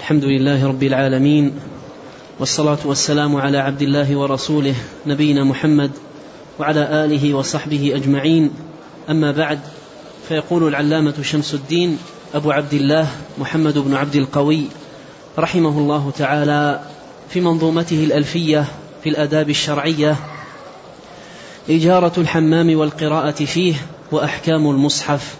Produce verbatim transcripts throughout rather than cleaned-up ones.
الحمد لله رب العالمين، والصلاة والسلام على عبد الله ورسوله نبينا محمد وعلى آله وصحبه أجمعين. أما بعد، فيقول العلامة شمس الدين أبو عبد الله محمد بن عبد القوي رحمه الله تعالى في منظومته الألفية في الآداب الشرعية: إجارة الحمام والقراءة فيه وأحكام المصحف.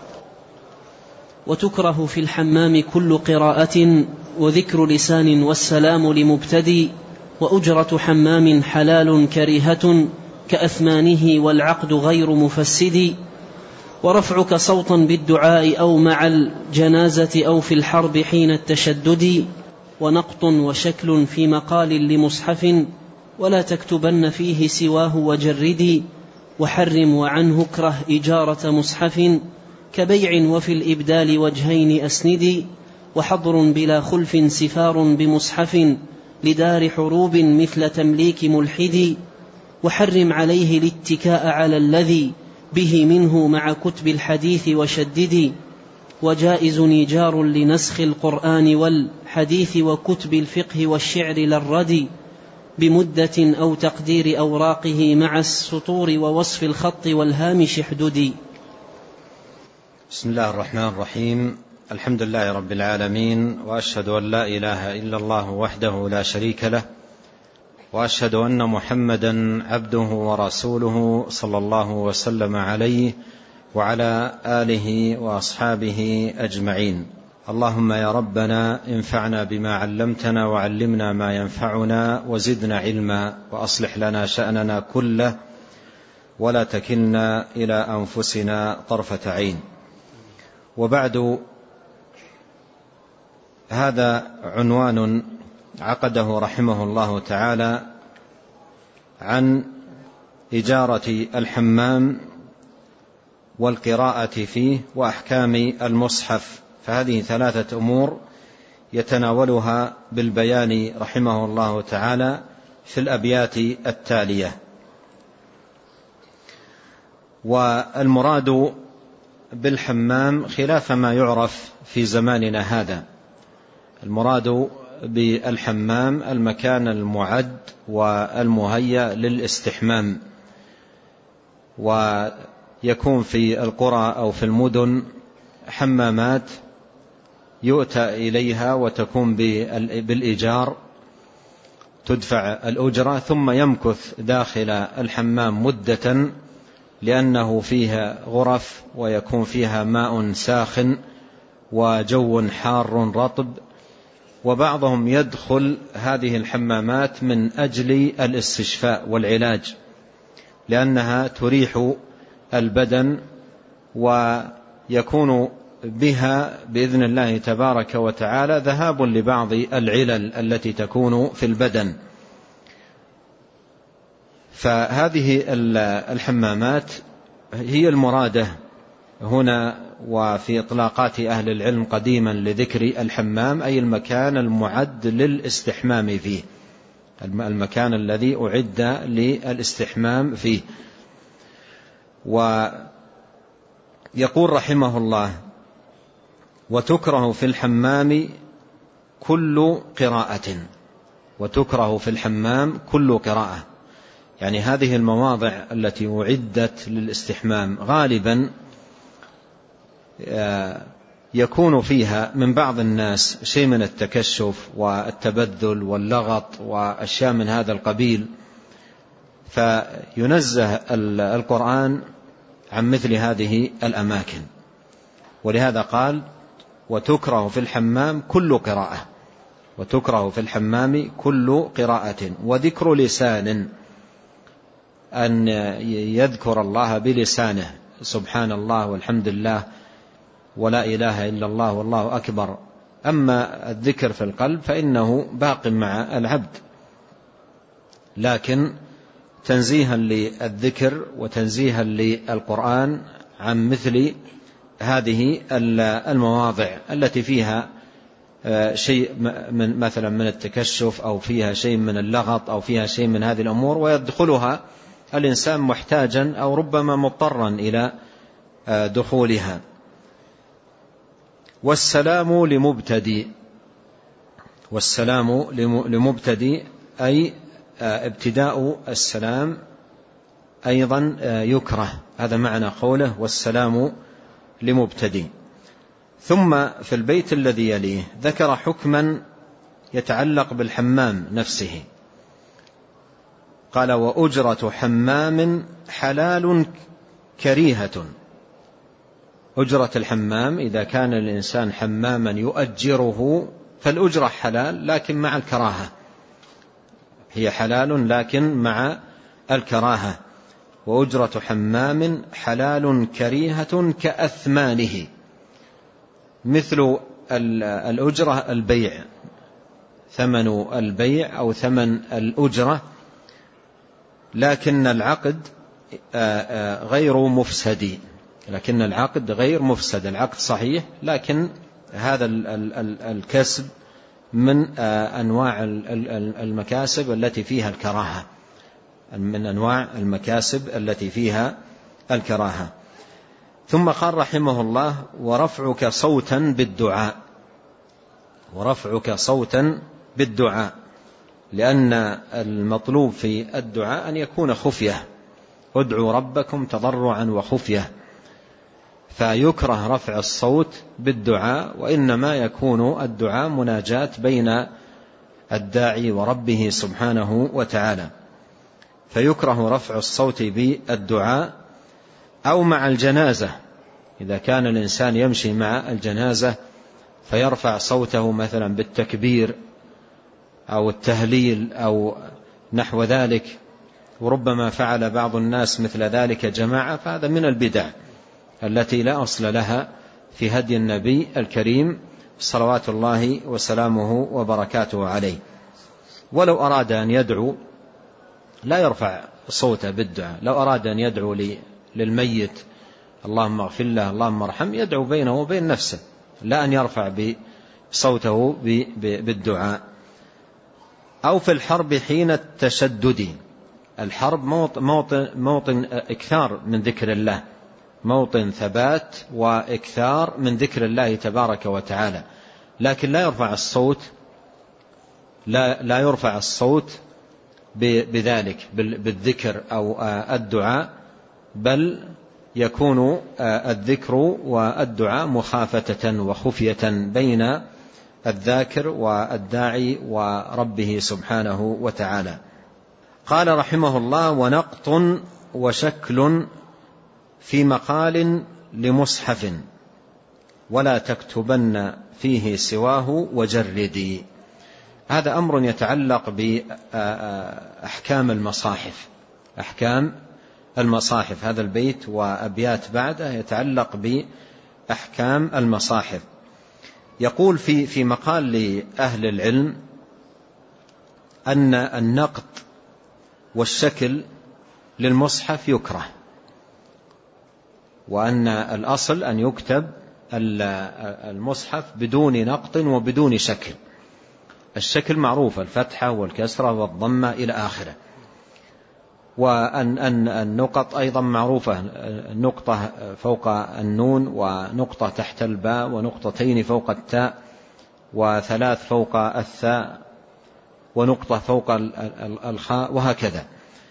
وتكره في الحمام كل قراءة وذكر لسان والسلام لمبتدي، وأجرة حمام حلال كريهة كأثمانه والعقد غير مفسد. ورفعك صوتا بالدعاء أو مع الجنازة أو في الحرب حين التشدد. ونقط وشكل في مقال لمصحف ولا تكتبن فيه سواه وجردي. وحرم وعنه اكره إجارة مصحف كبيع وفي الإبدال وجهين أسندي. وحضر بلا خلف سفار بمصحف لدار حروب مثل تمليك ملحد. وحرم عليه الاتكاء على الذي به منه مع كتب الحديث وشدد. وجائز نجار لنسخ القرآن والحديث وكتب الفقه والشعر للرد بمدة أو تقدير أوراقه مع السطور ووصف الخط والهامش احددي. بسم الله الرحمن الرحيم. الحمد لله رب العالمين، وأشهد أن لا إله إلا الله وحده لا شريك له، وأشهد أن محمدا عبده ورسوله صلى الله وسلم عليه وعلى آله وأصحابه أجمعين. اللهم يا ربنا انفعنا بما علمتنا وعلمنا ما ينفعنا وزدنا علما، وأصلح لنا شأننا كله ولا تكلنا إلى أنفسنا طرفة عين. وبعد، هذا عنوان عقده رحمه الله تعالى عن إجارة الحمام والقراءة فيه وأحكام المصحف. فهذه ثلاثة أمور يتناولها بالبيان رحمه الله تعالى في الأبيات التالية. والمراد بالحمام خلاف ما يعرف في زماننا هذا. المراد بالحمام المكان المعد والمهيأ للاستحمام، ويكون في القرى أو في المدن حمامات يؤتى إليها وتكون بالإيجار، تدفع الأجرة، ثم يمكث داخل الحمام مدة لأنه فيها غرف ويكون فيها ماء ساخن وجو حار رطب. وبعضهم يدخل هذه الحمامات من أجل الاستشفاء والعلاج، لأنها تريح البدن ويكون بها بإذن الله تبارك وتعالى ذهاب لبعض العلل التي تكون في البدن. فهذه الحمامات هي المرادة هنا، وفي إطلاقات أهل العلم قديما لذكر الحمام أي المكان المعد للاستحمام فيه، المكان الذي أعد للاستحمام فيه. ويقول رحمه الله: وتكره في الحمام كل قراءة. وتكره في الحمام كل قراءة، يعني هذه المواضع التي أعدت للاستحمام غالبا يكون فيها من بعض الناس شيء من التكشف والتبذل واللغط وأشياء من هذا القبيل، فينزه القرآن عن مثل هذه الأماكن. ولهذا قال: وتكره في الحمام كل قراءة. وتكره في الحمام كل قراءة وذكر لسان، أن يذكر الله بلسانه، سبحان الله والحمد لله ولا إله إلا الله والله أكبر. أما الذكر في القلب فإنه باق مع العبد، لكن تنزيها للذكر وتنزيها للقرآن عن مثل هذه المواضع التي فيها شيء من مثلا من التكشف أو فيها شيء من اللغط أو فيها شيء من هذه الأمور، ويدخلها الإنسان محتاجا أو ربما مضطرا إلى دخولها. والسلام لمبتدي، والسلام لمبتدئ أي ابتداء السلام أيضا يكره، هذا معنى قوله والسلام لمبتدئ. ثم في البيت الذي يليه ذكر حكما يتعلق بالحمام نفسه، قال وأجرة حمام حلال كريهة. أجرة الحمام إذا كان الإنسان حماما يؤجره فالأجرة حلال لكن مع الكراهة، هي حلال لكن مع الكراهة. وأجرة حمام حلال كريهة كأثمانه، مثل الأجرة البيع، ثمن البيع أو ثمن الأجرة، لكن العقد غير مفسد، لكن العقد غير مفسد، العقد صحيح لكن هذا الكسب من أنواع المكاسب التي فيها الكراهة، من أنواع المكاسب التي فيها الكراهة. ثم قال رحمه الله ورفعك صوتا بالدعاء، ورفعك صوتا بالدعاء، لأن المطلوب في الدعاء أن يكون خفية، ادعوا ربكم تضرعا وخفية، فيكره رفع الصوت بالدعاء، وإنما يكون الدعاء مناجاة بين الداعي وربه سبحانه وتعالى، فيكره رفع الصوت بالدعاء أو مع الجنازة، إذا كان الإنسان يمشي مع الجنازة فيرفع صوته مثلا بالتكبير أو التهليل أو نحو ذلك، وربما فعل بعض الناس مثل ذلك جماعة، فهذا من البدع التي لا أصل لها في هدي النبي الكريم صلوات الله وسلامه وبركاته عليه. ولو أراد أن يدعو لا يرفع صوته بالدعاء، لو أراد أن يدعو للميت اللهم اغفر له اللهم ارحم، يدعو بينه وبين نفسه، لا أن يرفع بصوته بالدعاء. أو في الحرب حين التشدد، الحرب موطن, موطن إكثار من ذكر الله، موطن ثبات وإكثار من ذكر الله تبارك وتعالى، لكن لا يرفع الصوت لا, لا يرفع الصوت بذلك بالذكر أو الدعاء، بل يكون الذكر والدعاء مخافة وخفية بين الذاكر والداعي وربه سبحانه وتعالى. قال رحمه الله ونقط وشكل في مقال لمصحف ولا تكتبن فيه سواه وجردي. هذا أمر يتعلق بأحكام المصاحف، أحكام المصاحف، هذا البيت وأبيات بعده يتعلق بأحكام المصاحف. يقول في في مقال لأهل العلم أن النقط والشكل للمصحف يكره، وأن الأصل أن يكتب المصحف بدون نقط وبدون شكل. الشكل معروف، الفتحة والكسرة والضمة إلى آخره، وأن النقط أيضا معروفة، نقطة فوق النون ونقطة تحت الباء ونقطتين فوق التاء وثلاث فوق الثاء ونقطة فوق الخاء وهكذا.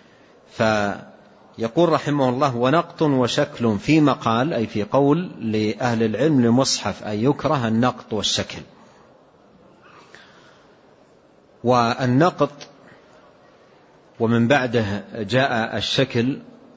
فيقول رحمه الله ونقط وشكل في مقال، أي في قول لأهل العلم لمصحف، أي يكره النقط والشكل. والنقط ومن بعده جاء الشكل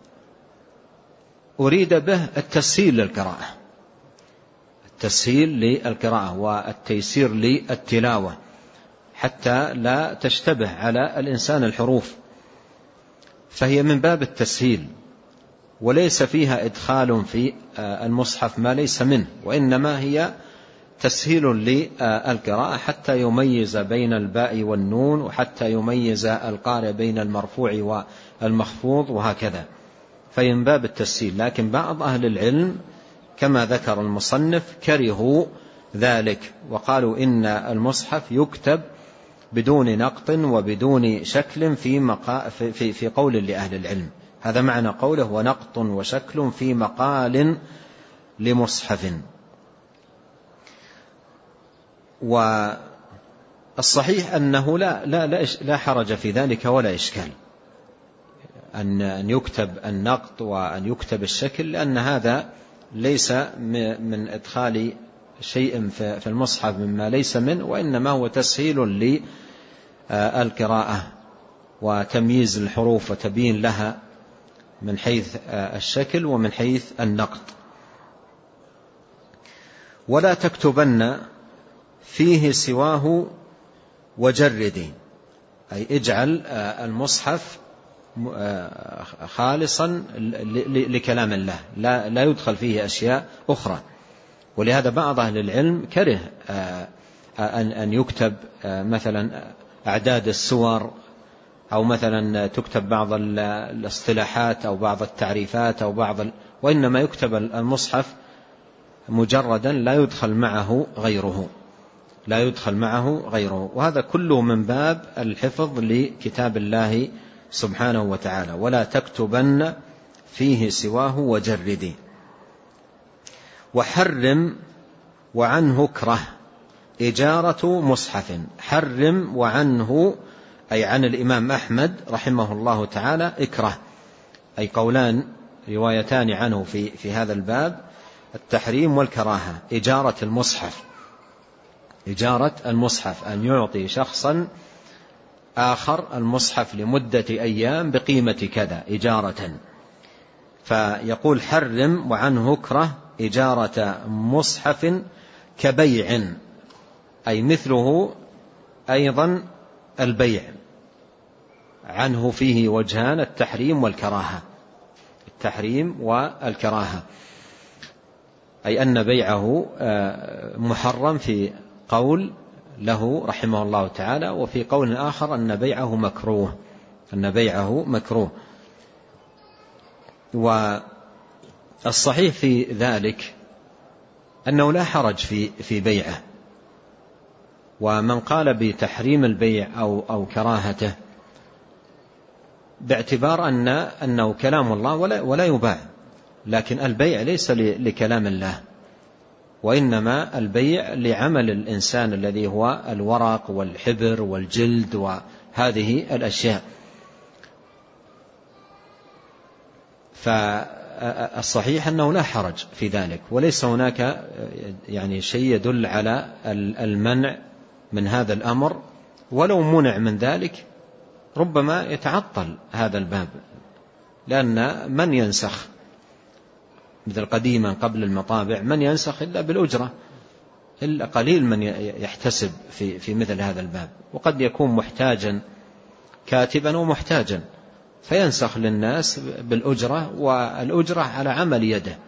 أريد به التسهيل للقراءة، التسهيل للقراءة والتيسير للتلاوة حتى لا تشتبه على الإنسان الحروف، فهي من باب التسهيل، وليس فيها إدخال في المصحف ما ليس منه، وإنما هي تسهيل للقراءة حتى يميز بين الباء والنون، وحتى يميز القارئ بين المرفوع والمخفوض وهكذا، فهي من باب التسهيل. لكن بعض أهل العلم كما ذكر المصنف كرهوا ذلك، وقالوا إن المصحف يكتب بدون نقط وبدون شكل في, مقا في, في قول لأهل العلم. هذا معنى قوله ونقط وشكل في مقال لمصحف. الصحيح أنه لا, لا, لا, لا حرج في ذلك ولا إشكال أن يكتب النقط وأن يكتب الشكل، لأن هذا ليس من إدخال شيء في المصحف مما ليس منه، وإنما هو تسهيل للقراءة وتمييز الحروف وتبيين لها من حيث الشكل ومن حيث النقط. ولا تكتبن فيه سواه وجردي، أي اجعل المصحف خالصا لكلام الله، لا, لا يدخل فيه أشياء أخرى. ولهذا بعض أهل العلم كره أن يكتب مثلا أعداد السور، أو مثلا تكتب بعض الاصطلاحات أو بعض التعريفات أو بعض ال... وإنما يكتب المصحف مجردا لا يدخل معه غيره، لا يدخل معه غيره. وهذا كله من باب الحفظ لكتاب الله سبحانه وتعالى. ولا تكتبن فيه سواه وجردي. وحرم وعنه اكره إجارة مصحف. حرم وعنه أي عن الإمام أحمد رحمه الله تعالى اكره، أي قولان روايتان عنه في, في هذا الباب، التحريم والكراهة. إجارة المصحف، إجارة المصحف أن يعطي شخصا آخر المصحف لمدة أيام بقيمة كذا إجارة. فيقول حرم وعنه اكره إجارة مصحف كبيع، أي مثله أيضا البيع. عنه فيه وجهان، التحريم والكراهة، التحريم والكراهة، أي أن بيعه محرم في قول له رحمه الله تعالى، وفي قول آخر أن بيعه مكروه، أن بيعه مكروه. والصحيح في ذلك أنه لا حرج في في بيعه. ومن قال بتحريم البيع أو أو كراهته باعتبار أن أنه كلام الله ولا ولا يباع، لكن البيع ليس لكلام الله، وإنما البيع لعمل الإنسان الذي هو الورق والحبر والجلد وهذه الأشياء. فالصحيح أنه لا حرج في ذلك، وليس هناك يعني شيء يدل على المنع من هذا الأمر. ولو منع من ذلك ربما يتعطل هذا الباب، لأن من ينسخ مثل قديما قبل المطابع من ينسخ إلا بالأجرة، إلا قليل من يحتسب في في مثل هذا الباب، وقد يكون محتاجا كاتبا ومحتاجا فينسخ للناس بالأجرة، والأجرة على عمل يده،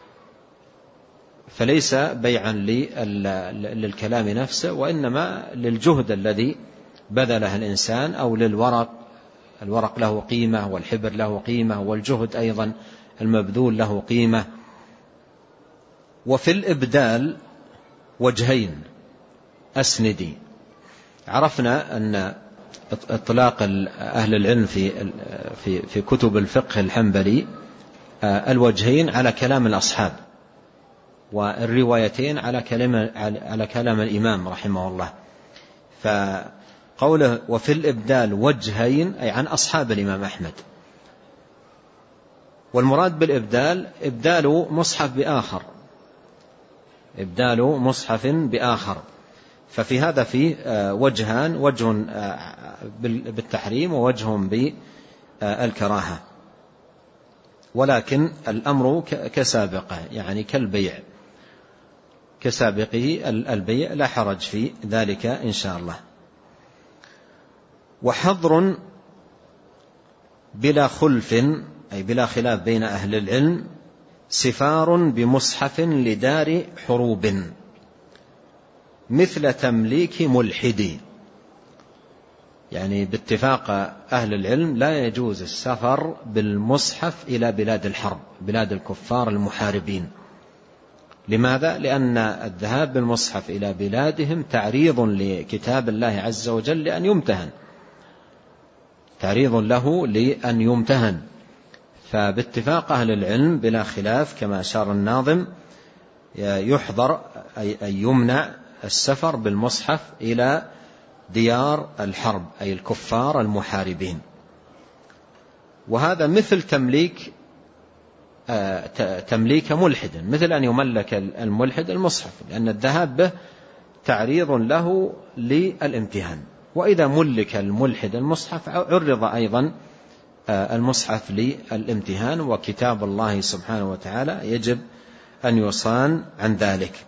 فليس بيعا للكلام نفسه، وإنما للجهد الذي بذله الإنسان، أو للورق، الورق له قيمة والحبر له قيمة والجهد أيضا المبذول له قيمة. وفي الإبدال وجهين أسندي. عرفنا أن اطلاق أهل العلم في في في كتب الفقه الحنبلي الوجهين على كلام الأصحاب، والروايتين على كلام على كلام الإمام رحمه الله. فقوله وفي الإبدال وجهين أي عن أصحاب الإمام أحمد، والمراد بالإبدال إبدال مصحف بآخر، إبدال مصحف بآخر. ففي هذا فيه وجهان، وجه بالتحريم ووجه بالكراهة، ولكن الأمر كسابقه، يعني كالبيع، كسابقه البيع، لا حرج في ذلك إن شاء الله. وحظر بلا خلف أي بلا خلاف بين أهل العلم سفار بمصحف لدار حروب مثل تمليك ملحد. يعني باتفاق أهل العلم لا يجوز السفر بالمصحف إلى بلاد الحرب، بلاد الكفار المحاربين. لماذا؟ لأن الذهاب بالمصحف إلى بلادهم تعريض لكتاب الله عز وجل لأن يمتهن، تعريض له لأن يمتهن. فباتفاق أهل العلم بلا خلاف كما أشار الناظم يحضر أي يمنع السفر بالمصحف إلى ديار الحرب أي الكفار المحاربين. وهذا مثل تمليك تمليك ملحد، مثل أن يملك الملحد المصحف، لأن الذهاب به تعريض له للامتهان. وإذا ملك الملحد المصحف عرض أيضا المصحف للامتهان، وكتاب الله سبحانه وتعالى يجب أن يصان عن ذلك.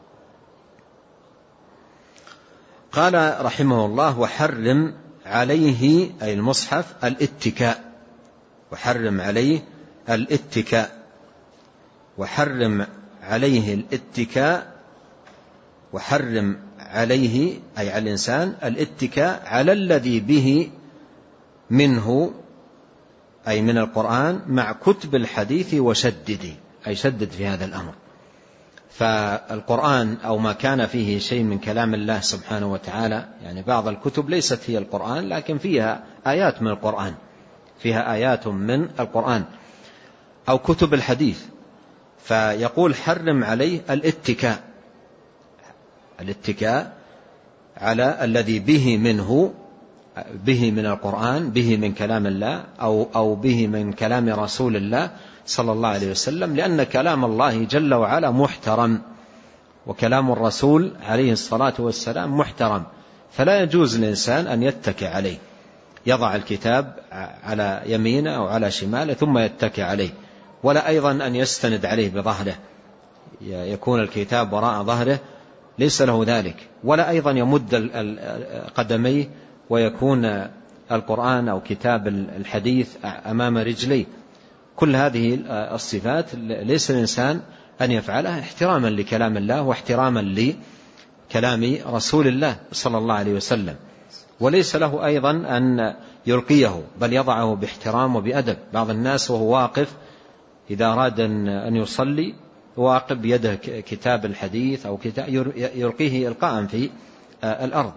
قال رحمه الله: وحرم عليه أي المصحف الاتكاء، وحرم عليه الاتكاء، وحرم عليه الاتكاء، وحرم عليه أي على الإنسان الاتكاء على الذي به منه أي من القرآن مع كتب الحديث وشدد أي شدد في هذا الأمر. فالقرآن أو ما كان فيه شيء من كلام الله سبحانه وتعالى، يعني بعض الكتب ليست هي القرآن لكن فيها آيات من القرآن، فيها آيات من القرآن، أو كتب الحديث، فيقول حرم عليه الاتكاء، الاتكاء على الذي به منه، به من القرآن، به من كلام الله، أو, أو به من كلام رسول الله صلى الله عليه وسلم، لأن كلام الله جل وعلا محترم، وكلام الرسول عليه الصلاة والسلام محترم، فلا يجوز للإنسان أن يتكي عليه، يضع الكتاب على يمينه أو على شماله ثم يتكي عليه، ولا أيضا أن يستند عليه بظهره، يكون الكتاب وراء ظهره، ليس له ذلك، ولا أيضا يمد قدميه ويكون القرآن أو كتاب الحديث أمام رجليه. كل هذه الصفات ليس الإنسان أن يفعلها احتراما لكلام الله واحتراما لكلام رسول الله صلى الله عليه وسلم، وليس له أيضا أن يلقيه، بل يضعه باحترام وبأدب. بعض الناس وهو واقف إذا أراد أن يصلي واقف بيده كتاب الحديث أو كتاب يلقيه إلقاء في الأرض.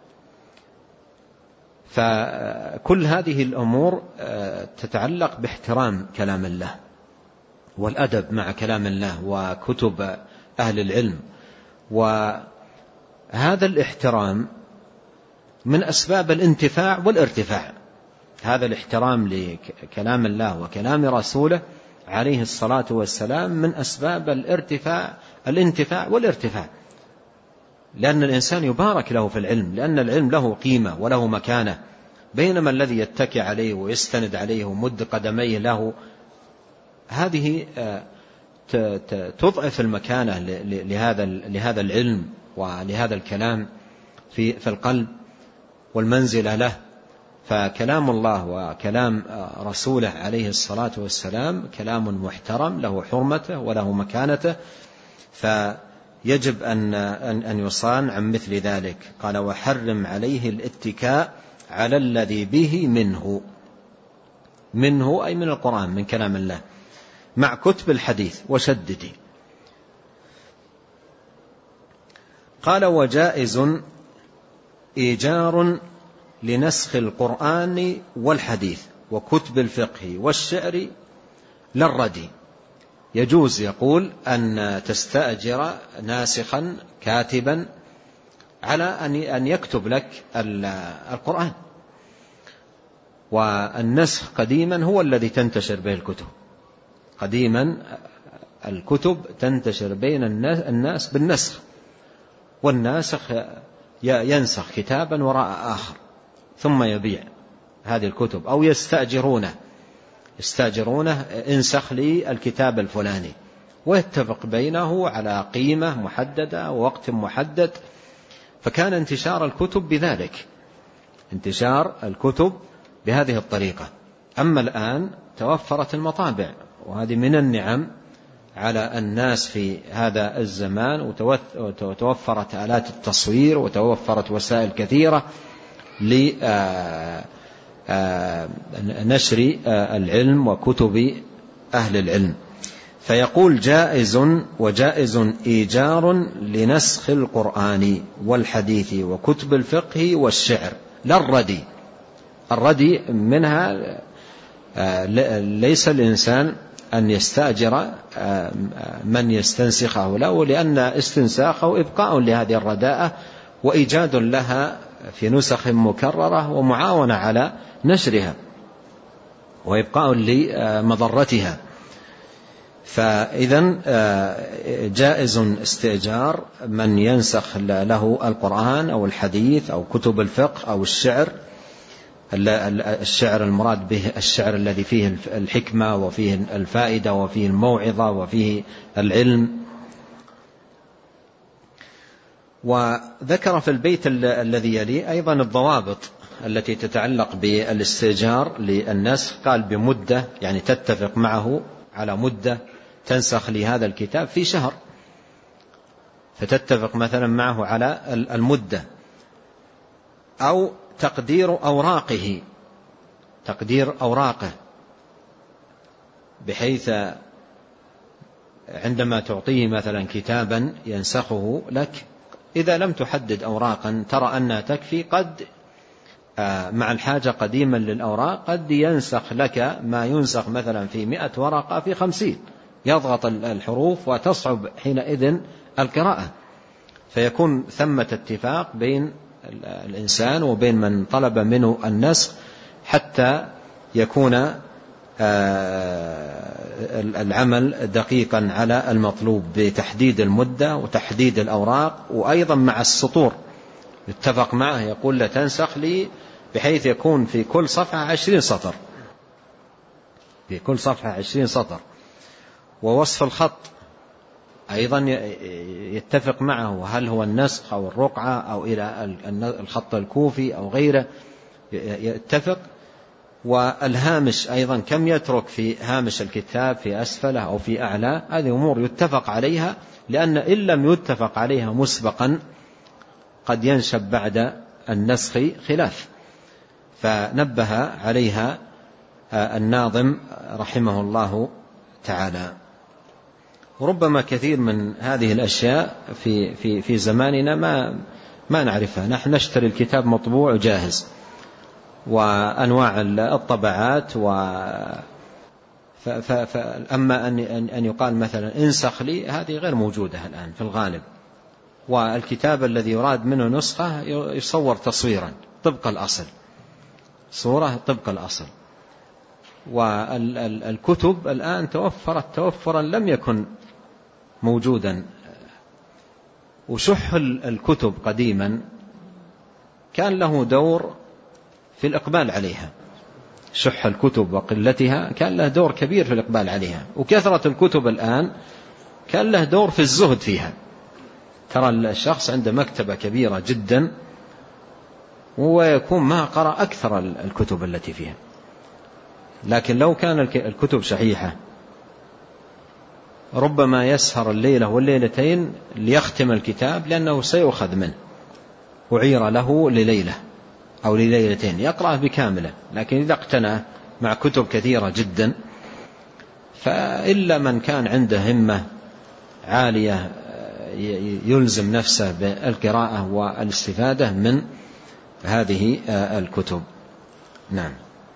فكل هذه الأمور تتعلق باحترام كلام الله والأدب مع كلام الله وكتب أهل العلم، وهذا الاحترام من أسباب الانتفاع والارتفاع. هذا الاحترام لكلام الله وكلام رسوله عليه الصلاة والسلام من أسباب الارتفاع الانتفاع والارتفاع، لأن الإنسان يبارك له في العلم، لأن العلم له قيمة وله مكانة، بينما الذي يتكي عليه ويستند عليه ومد قدميه له، هذه تضعف المكانة لهذا لهذا العلم ولهذا الكلام في في القلب والمنزلة له. فكلام الله وكلام رسوله عليه الصلاة والسلام كلام محترم له حرمته وله مكانته، فيجب أن أن يصان عن مثل ذلك. قال: وحرم عليه الاتكاء على الذي به منه، منه أي من القرآن، من كلام الله، مع كتب الحديث وشدد. قال: وجائز إيجار لنسخ القرآن والحديث وكتب الفقه والشعر للردي. يجوز يقول أن تستأجر ناسخا كاتبا على أن يكتب لك القرآن، والنسخ قديما هو الذي تنتشر به الكتب، قديما الكتب تنتشر بين الناس بالنسخ، والناسخ ينسخ كتابا وراء آخر ثم يبيع هذه الكتب، أو يستأجرونه يستأجرونه انسخ لي الكتاب الفلاني، ويتفق بينه على قيمة محددة ووقت محدد. فكان انتشار الكتب بذلك، انتشار الكتب بهذه الطريقة. أما الآن توفرت المطابع، وهذه من النعم على الناس في هذا الزمان، وتوفرت آلات التصوير وتوفرت وسائل كثيرة لنشر العلم وكتب أهل العلم. فيقول: جائز وجائز إيجار لنسخ القرآن والحديث وكتب الفقه والشعر للردي. الردي منها ليس الإنسان أن يستأجر من يستنسخه له، لأن استنساخه إبقاء لهذه الرداءة وإيجاد لها في نسخ مكررة ومعاونة على نشرها وإبقاء لمضرتها. فإذن جائز استئجار من ينسخ له القرآن أو الحديث أو كتب الفقه أو الشعر. الشعر المراد به الشعر الذي فيه الحكمة وفيه الفائدة وفيه الموعظة وفيه العلم. وذكر في البيت الذي يليه أيضا الضوابط التي تتعلق بالاستئجار للنسخ. قال بمدة، يعني تتفق معه على مدة تنسخ لهذا الكتاب في شهر، فتتفق مثلا معه على المدة. أو تقدير أوراقه، تقدير أوراقه بحيث عندما تعطيه مثلا كتابا ينسخه لك، إذا لم تحدد أوراقا ترى أنها تكفي، قد مع الحاجة قديما للأوراق قد ينسخ لك ما ينسخ مثلا في مئة ورقة في خمسين، يضغط الحروف وتصعب حينئذ القراءة. فيكون ثمة اتفاق بين الإنسان وبين من طلب منه النسخ حتى يكون العمل دقيقا على المطلوب بتحديد المدة وتحديد الأوراق. وأيضا مع السطور يتفق معه، يقول لا تنسخ لي بحيث يكون في كل صفحة عشرين سطر، في كل صفحة عشرين سطر. ووصف الخط أيضا يتفق معه، هل هو النسخ أو الرقعة أو إلى الخط الكوفي أو غيره يتفق. والهامش أيضا كم يترك في هامش الكتاب، في أسفله أو في أعلاه، هذه أمور يتفق عليها، لأن إن لم يتفق عليها مسبقا قد ينشب بعد النسخ خلاف. فنبه عليها الناظم رحمه الله تعالى. وربما كثير من هذه الأشياء في في في زماننا ما ما نعرفها. نحن نشتري الكتاب مطبوع جاهز وأنواع الطبعات، و فأما أن أن يقال مثلا انسخ لي، هذه غير موجودة الآن في الغالب. والكتاب الذي يراد منه نسخة يصور تصويرا طبق الأصل، صورة طبق الأصل. والكتب الآن توفرت توفرا لم يكن موجودا. وشح الكتب قديما كان له دور في الإقبال عليها، شح الكتب وقلتها كان له دور كبير في الإقبال عليها. وكثرة الكتب الآن كان له دور في الزهد فيها. ترى الشخص عنده مكتبة كبيرة جدا ويكون ما قرأ أكثر الكتب التي فيها. لكن لو كان الكتب شحيحة ربما يسهر الليلة والليلتين ليختم الكتاب، لأنه سيؤخذ منه وعير له لليلة أو لليلتين يقرأه بكامله. لكن إذا اقتنى مع كتب كثيرة جدا، فإلا من كان عنده همة عالية يلزم نفسه بالقراءة والاستفادة من هذه الكتب. نعم.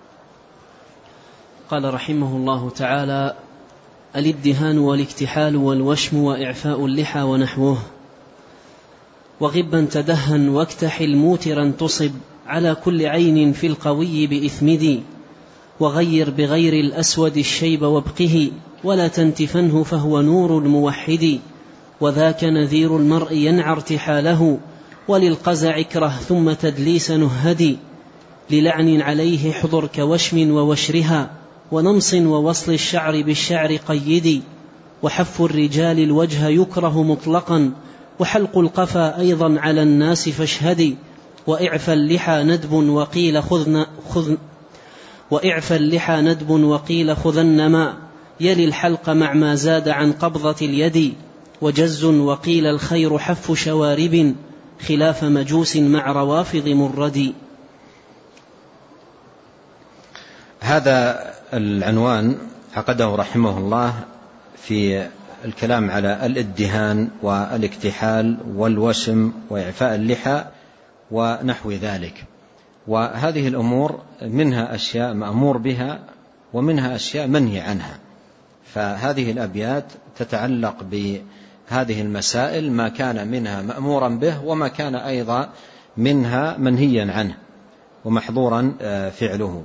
قال رحمه الله تعالى: الادهان والاكتحال والوشم وإعفاء اللحى ونحوه. وغبا تدهن واكتحل موترا تصب على كل عين في القوي بإثمدي، وغير بغير الأسود الشيب وابقه ولا تنتفنه فهو نور الموحد، وذاك نذير المرء ينعى ارتحاله وللقزع اكره ثم تدليس نهدي، للعن عليه حضر كوشم ووشرها ونمص ووصل الشعر بالشعر قيدي، وحف الرجال الوجه يكره مطلقا وحلق القفا أيضا على الناس فاشهدي، وإعفى اللحى ندب وقيل خذن خذ وإعفى اللحى ندب وقيل خذنما يلي الحلق مع ما زاد عن قبضة اليد، وجز وقيل الخير حف شوارب خلاف مجوس مع روافض مرد. هذا العنوان عقده رحمه الله في الكلام على الادهان والاكتحال والوشم وإعفاء اللحى ونحو ذلك. وهذه الأمور منها أشياء مأمور بها ومنها أشياء منهي عنها. فهذه الأبيات تتعلق بهذه المسائل، ما كان منها مأمورا به وما كان أيضا منها منهيا عنه ومحظورا فعله.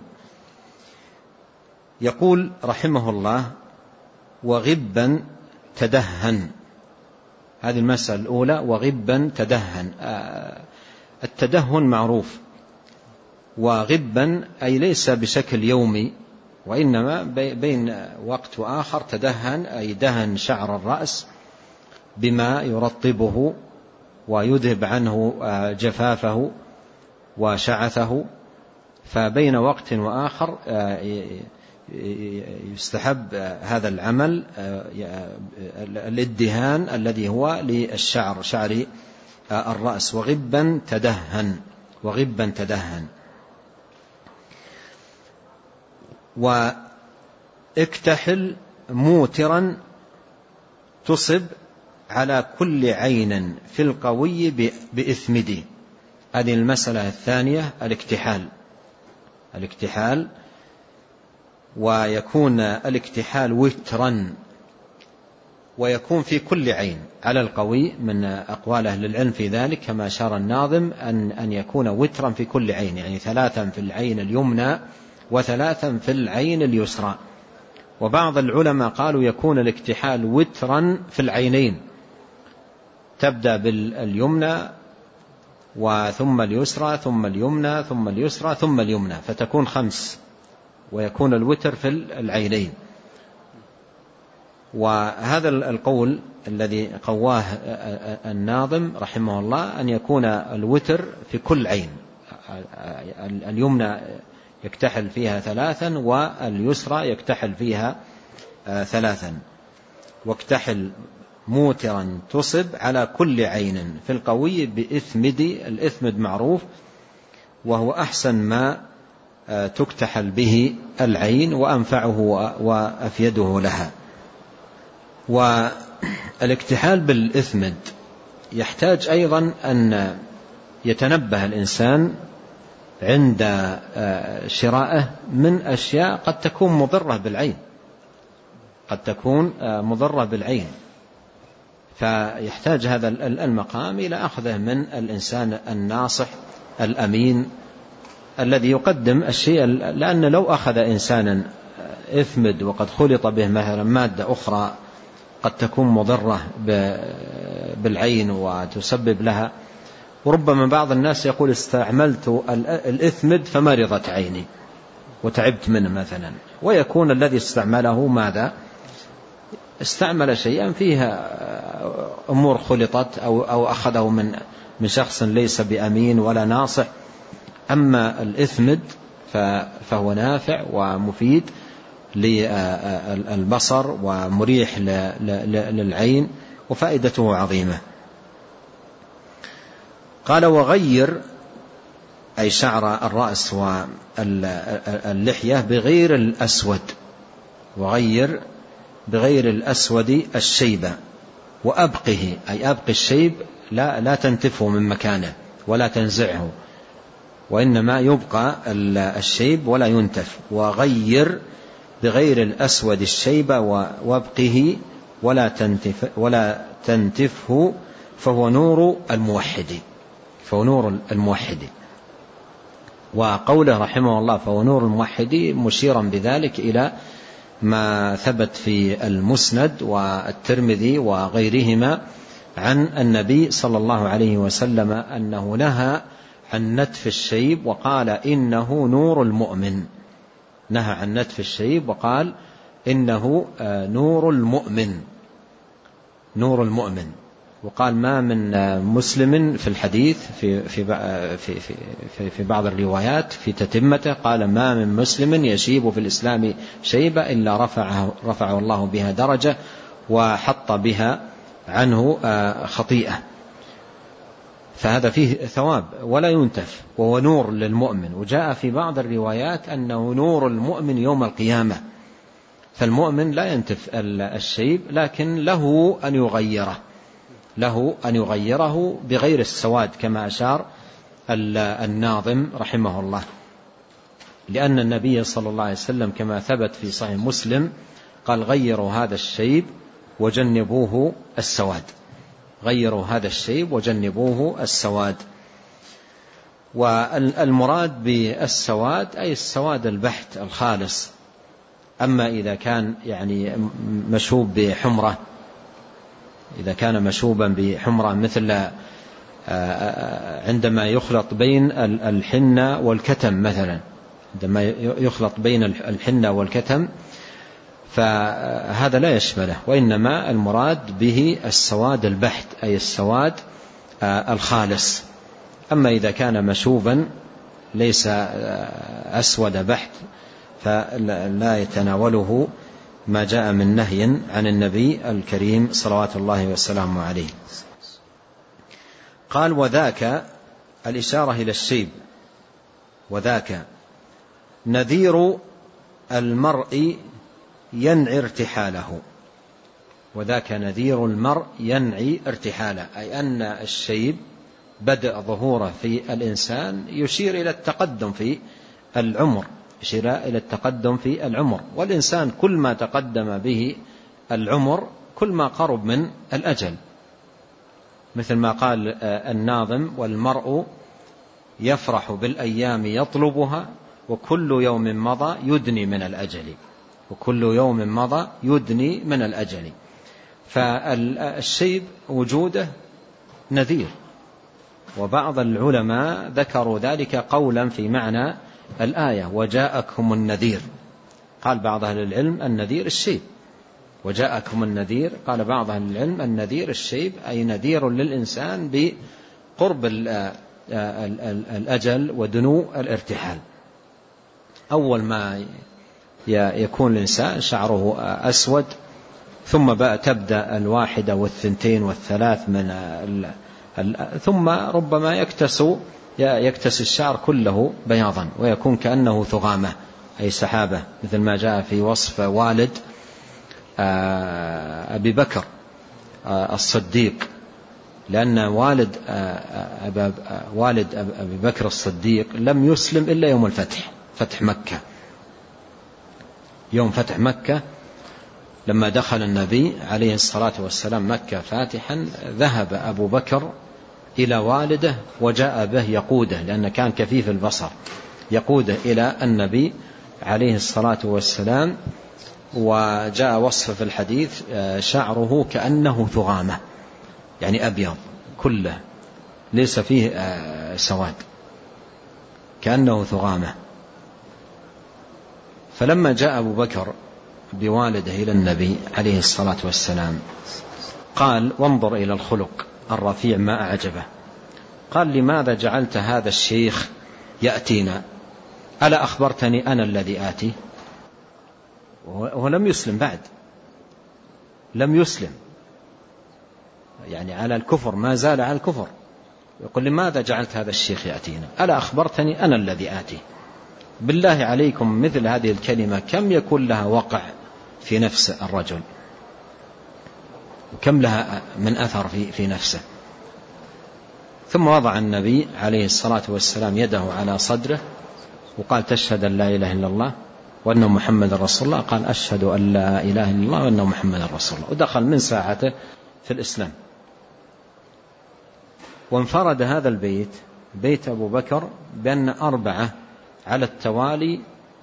يقول رحمه الله: وغبا تدهن. هذه المسألة الأولى، وغبا تدهن. التدهن معروف، وغبا أي ليس بشكل يومي، وإنما بين وقت وآخر تدهن، أي دهن شعر الرأس بما يرطبه ويذهب عنه جفافه وشعثه. فبين وقت وآخر يستحب هذا العمل، الادهان الذي هو للشعر، شعر الرأس. وغبا تدهن، وغبا تدهن. واكتحل موترا تصب على كل عين في القوي بإثمدي. هذه المسألة الثانية، الاكتحال. الاكتحال، ويكون الاكتحال وترا، ويكون في كل عين على القوي من أقوال أهل العلم في ذلك، كما أشار الناظم أن أن يكون وترا في كل عين، يعني ثلاثا في العين اليمنى وثلاثا في العين اليسرى. وبعض العلماء قالوا يكون الاكتحال وترا في العينين، تبدأ باليمنى وثم اليسرى ثم اليمنى ثم اليسرى ثم اليمنى، فتكون خمس، ويكون الوتر في العينين. وهذا القول الذي قواه الناظم رحمه الله أن يكون الوتر في كل عين، اليمنى يكتحل فيها ثلاثا واليسرى يكتحل فيها ثلاثا. واكتحل موترا تصب على كل عين في القوي بإثمدي. الإثمد معروف، وهو أحسن ما تكتحل به العين وأنفعه وأفيده لها. والاكتحال بالإثمد يحتاج أيضا أن يتنبه الإنسان عند شرائه من أشياء قد تكون مضرة بالعين، قد تكون مضرة بالعين، فيحتاج هذا المقام إلى أخذه من الإنسان الناصح الأمين الذي يقدم الشيء. لأن لو أخذ إنسانا إثمد وقد خلط به مثلا مادة أخرى قد تكون مضرة بالعين وتسبب لها، وربما بعض الناس يقول استعملت الإثمد فمرضت عيني وتعبت منه مثلا، ويكون الذي استعمله ماذا؟ استعمل شيئا فيها أمور خلطت أو, أو أخذه من من شخص ليس بأمين ولا ناصح. أما الإثمد فهو نافع ومفيد للبصر ومريح للعين وفائدته عظيمة. قال: وغير، أي شعر الرأس واللحية بغير الأسود. وغير بغير الأسود الشيب، وأبقه، أي أبقي الشيب، لا, لا تنتفه من مكانه ولا تنزعه، وإنما يبقى الشيب ولا ينتف. وغير بغير الأسود الشيب وابقه ولا تنتف ولا تنتفه فهو نور الموحد، فهو نور الموحد. وقوله رحمه الله فهو نور الموحد مشيرا بذلك إلى ما ثبت في المسند والترمذي وغيرهما عن النبي صلى الله عليه وسلم أنه نهى عن نتف الشيب وقال إنه نور المؤمن. نهى عن نتف الشيب وقال إنه نور المؤمن، نور المؤمن. وقال ما من مسلم في الحديث في في في في, في بعض الروايات في تتمته قال ما من مسلم يشيب في الإسلام شيبة إلا رفعه رفعه الله بها درجة وحط بها عنه خطيئة. فهذا فيه ثواب ولا ينتف، وهو نور للمؤمن. وجاء في بعض الروايات أنه نور المؤمن يوم القيامة. فالمؤمن لا ينتف الشيب، لكن له أن يغيره، له أن يغيره بغير السواد كما أشار الناظم رحمه الله، لأن النبي صلى الله عليه وسلم كما ثبت في صحيح مسلم قال غيروا هذا الشيب وجنبوه السواد، غيروا هذا الشيب وجنبوه السواد. والمراد بالسواد أي السواد البحت الخالص. أما إذا كان يعني مشوب بحمرة، إذا كان مشوبا بحمرة مثل عندما يخلط بين الحنة والكتم مثلا، عندما يخلط بين الحنة والكتم فهذا لا يشمله، وإنما المراد به السواد البحت أي السواد الخالص. أما إذا كان مشوبا ليس أسود بحت فلا يتناوله ما جاء من نهي عن النبي الكريم صلوات الله وسلامه عليه. قال وذاك الإشارة إلى الشيب، وذاك نذير المرء ينعي ارتحاله، وذاك نذير المرء ينعي ارتحاله، أي أن الشيب بدأ ظهوره في الإنسان يشير إلى التقدم في العمر، يشير إلى التقدم في العمر، والإنسان كل ما تقدم به العمر كل ما قرب من الأجل، مثل ما قال الناظم والمرء يفرح بالأيام يطلبها وكل يوم مضى يدني من الأجل، وكل يوم مضى يدني من الأجل. فالشيب وجوده نذير، وبعض العلماء ذكروا ذلك قولا في معنى الآية وجاءكم النذير، قال بعض أهل العلم النذير الشيب، وجاءكم النذير قال بعض أهل العلم النذير الشيب، أي نذير للإنسان بقرب الأجل ودنو الارتحال. أول ما يكون الإنسان شعره أسود ثم بقى تبدأ الواحدة والثنتين والثلاث من ال... ثم ربما يكتس يكتس الشعر كله بياضا ويكون كأنه ثغامة أي سحابة، مثل ما جاء في وصف والد أبي بكر الصديق، لأن والد والد أبي بكر الصديق لم يسلم إلا يوم الفتح، فتح مكة، يوم فتح مكة لما دخل النبي عليه الصلاة والسلام مكة فاتحا ذهب أبو بكر إلى والده وجاء به يقوده، لأنه كان كفيف البصر، يقوده إلى النبي عليه الصلاة والسلام. وجاء وصف في الحديث شعره كأنه ثغامة، يعني أبيض كله ليس فيه سواد، كأنه ثغامة. فلما جاء أبو بكر بوالده إلى النبي عليه الصلاة والسلام قال وانظر إلى الخلق الرفيع ما أعجبه، قال لماذا جعلت هذا الشيخ يأتينا؟ ألا أخبرتني أنا الذي آتي؟ وهو لم يسلم بعد، لم يسلم، يعني على الكفر، ما زال على الكفر. يقول لماذا جعلت هذا الشيخ يأتينا؟ ألا أخبرتني أنا الذي آتي؟ بالله عليكم مثل هذه الكلمة كم يكون لها وقع في نفس الرجل، وكم لها من أثر في, في نفسه. ثم وضع النبي عليه الصلاة والسلام يده على صدره وقال تشهد أن لا إله إلا الله وأن محمد رسول الله؟ قال أشهد أن لا إله إلا الله وأن محمد رسول الله، ودخل من ساعته في الإسلام. وانفرد هذا البيت بيت أبو بكر بأن أربعة على التوالي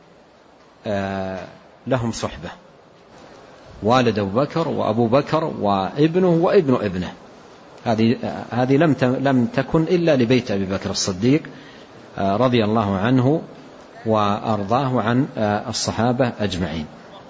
لهم صحبة، والد أبو بكر وأبو بكر وابنه وابن ابنه، هذه هذه لم لم تكن إلا لبيت أبي بكر الصديق رضي الله عنه وأرضاه عن الصحابة أجمعين.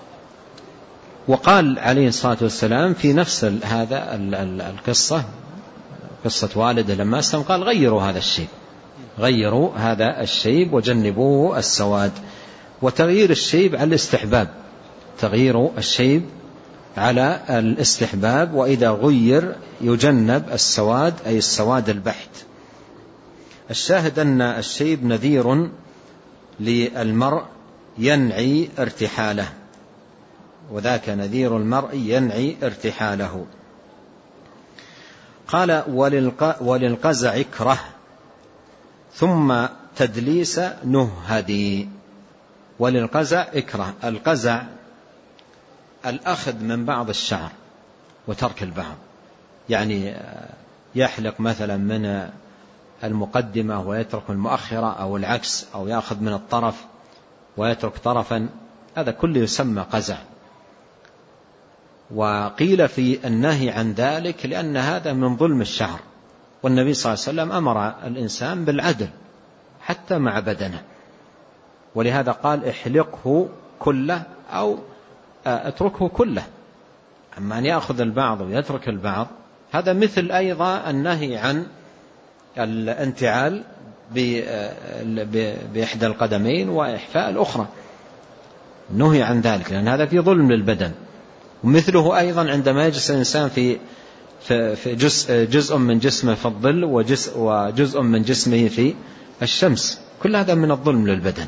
وقال عليه الصلاة والسلام في نفس هذا القصة، قصة والده لما أسلم، قال غيروا هذا الشيب، غيروا هذا الشيب وجنبوه السواد. وتغيير الشيب على الاستحباب، تغيير الشيب على الاستحباب، وإذا غير يجنب السواد أي السواد البحت. الشاهد أن الشيب نذير للمرء ينعي ارتحاله، وذاك نذير المرء ينعي ارتحاله. قال وللقزع اكره ثم تدليس نهدي. وللقزع اكره، القزع الأخذ من بعض الشعر وترك البعض، يعني يحلق مثلا من المقدمة ويترك المؤخرة، أو العكس، أو يأخذ من الطرف ويترك طرفا، هذا كله يسمى قزع. وقيل في النهي عن ذلك لأن هذا من ظلم الشعر، والنبي صلى الله عليه وسلم أمر الإنسان بالعدل حتى مع بدنه، ولهذا قال احلقه كله أو اتركه كله. أما أن يأخذ البعض ويترك البعض هذا مثل أيضا النهي عن الانتعال بإحدى القدمين وإحفاء الأخرى، نهي عن ذلك لأن هذا في ظلم للبدن. ومثله أيضا عندما يجلس الإنسان في في جزء, جزء من جسمه في الظل وجزء, وجزء من جسمه في الشمس، كل هذا من الظلم للبدن.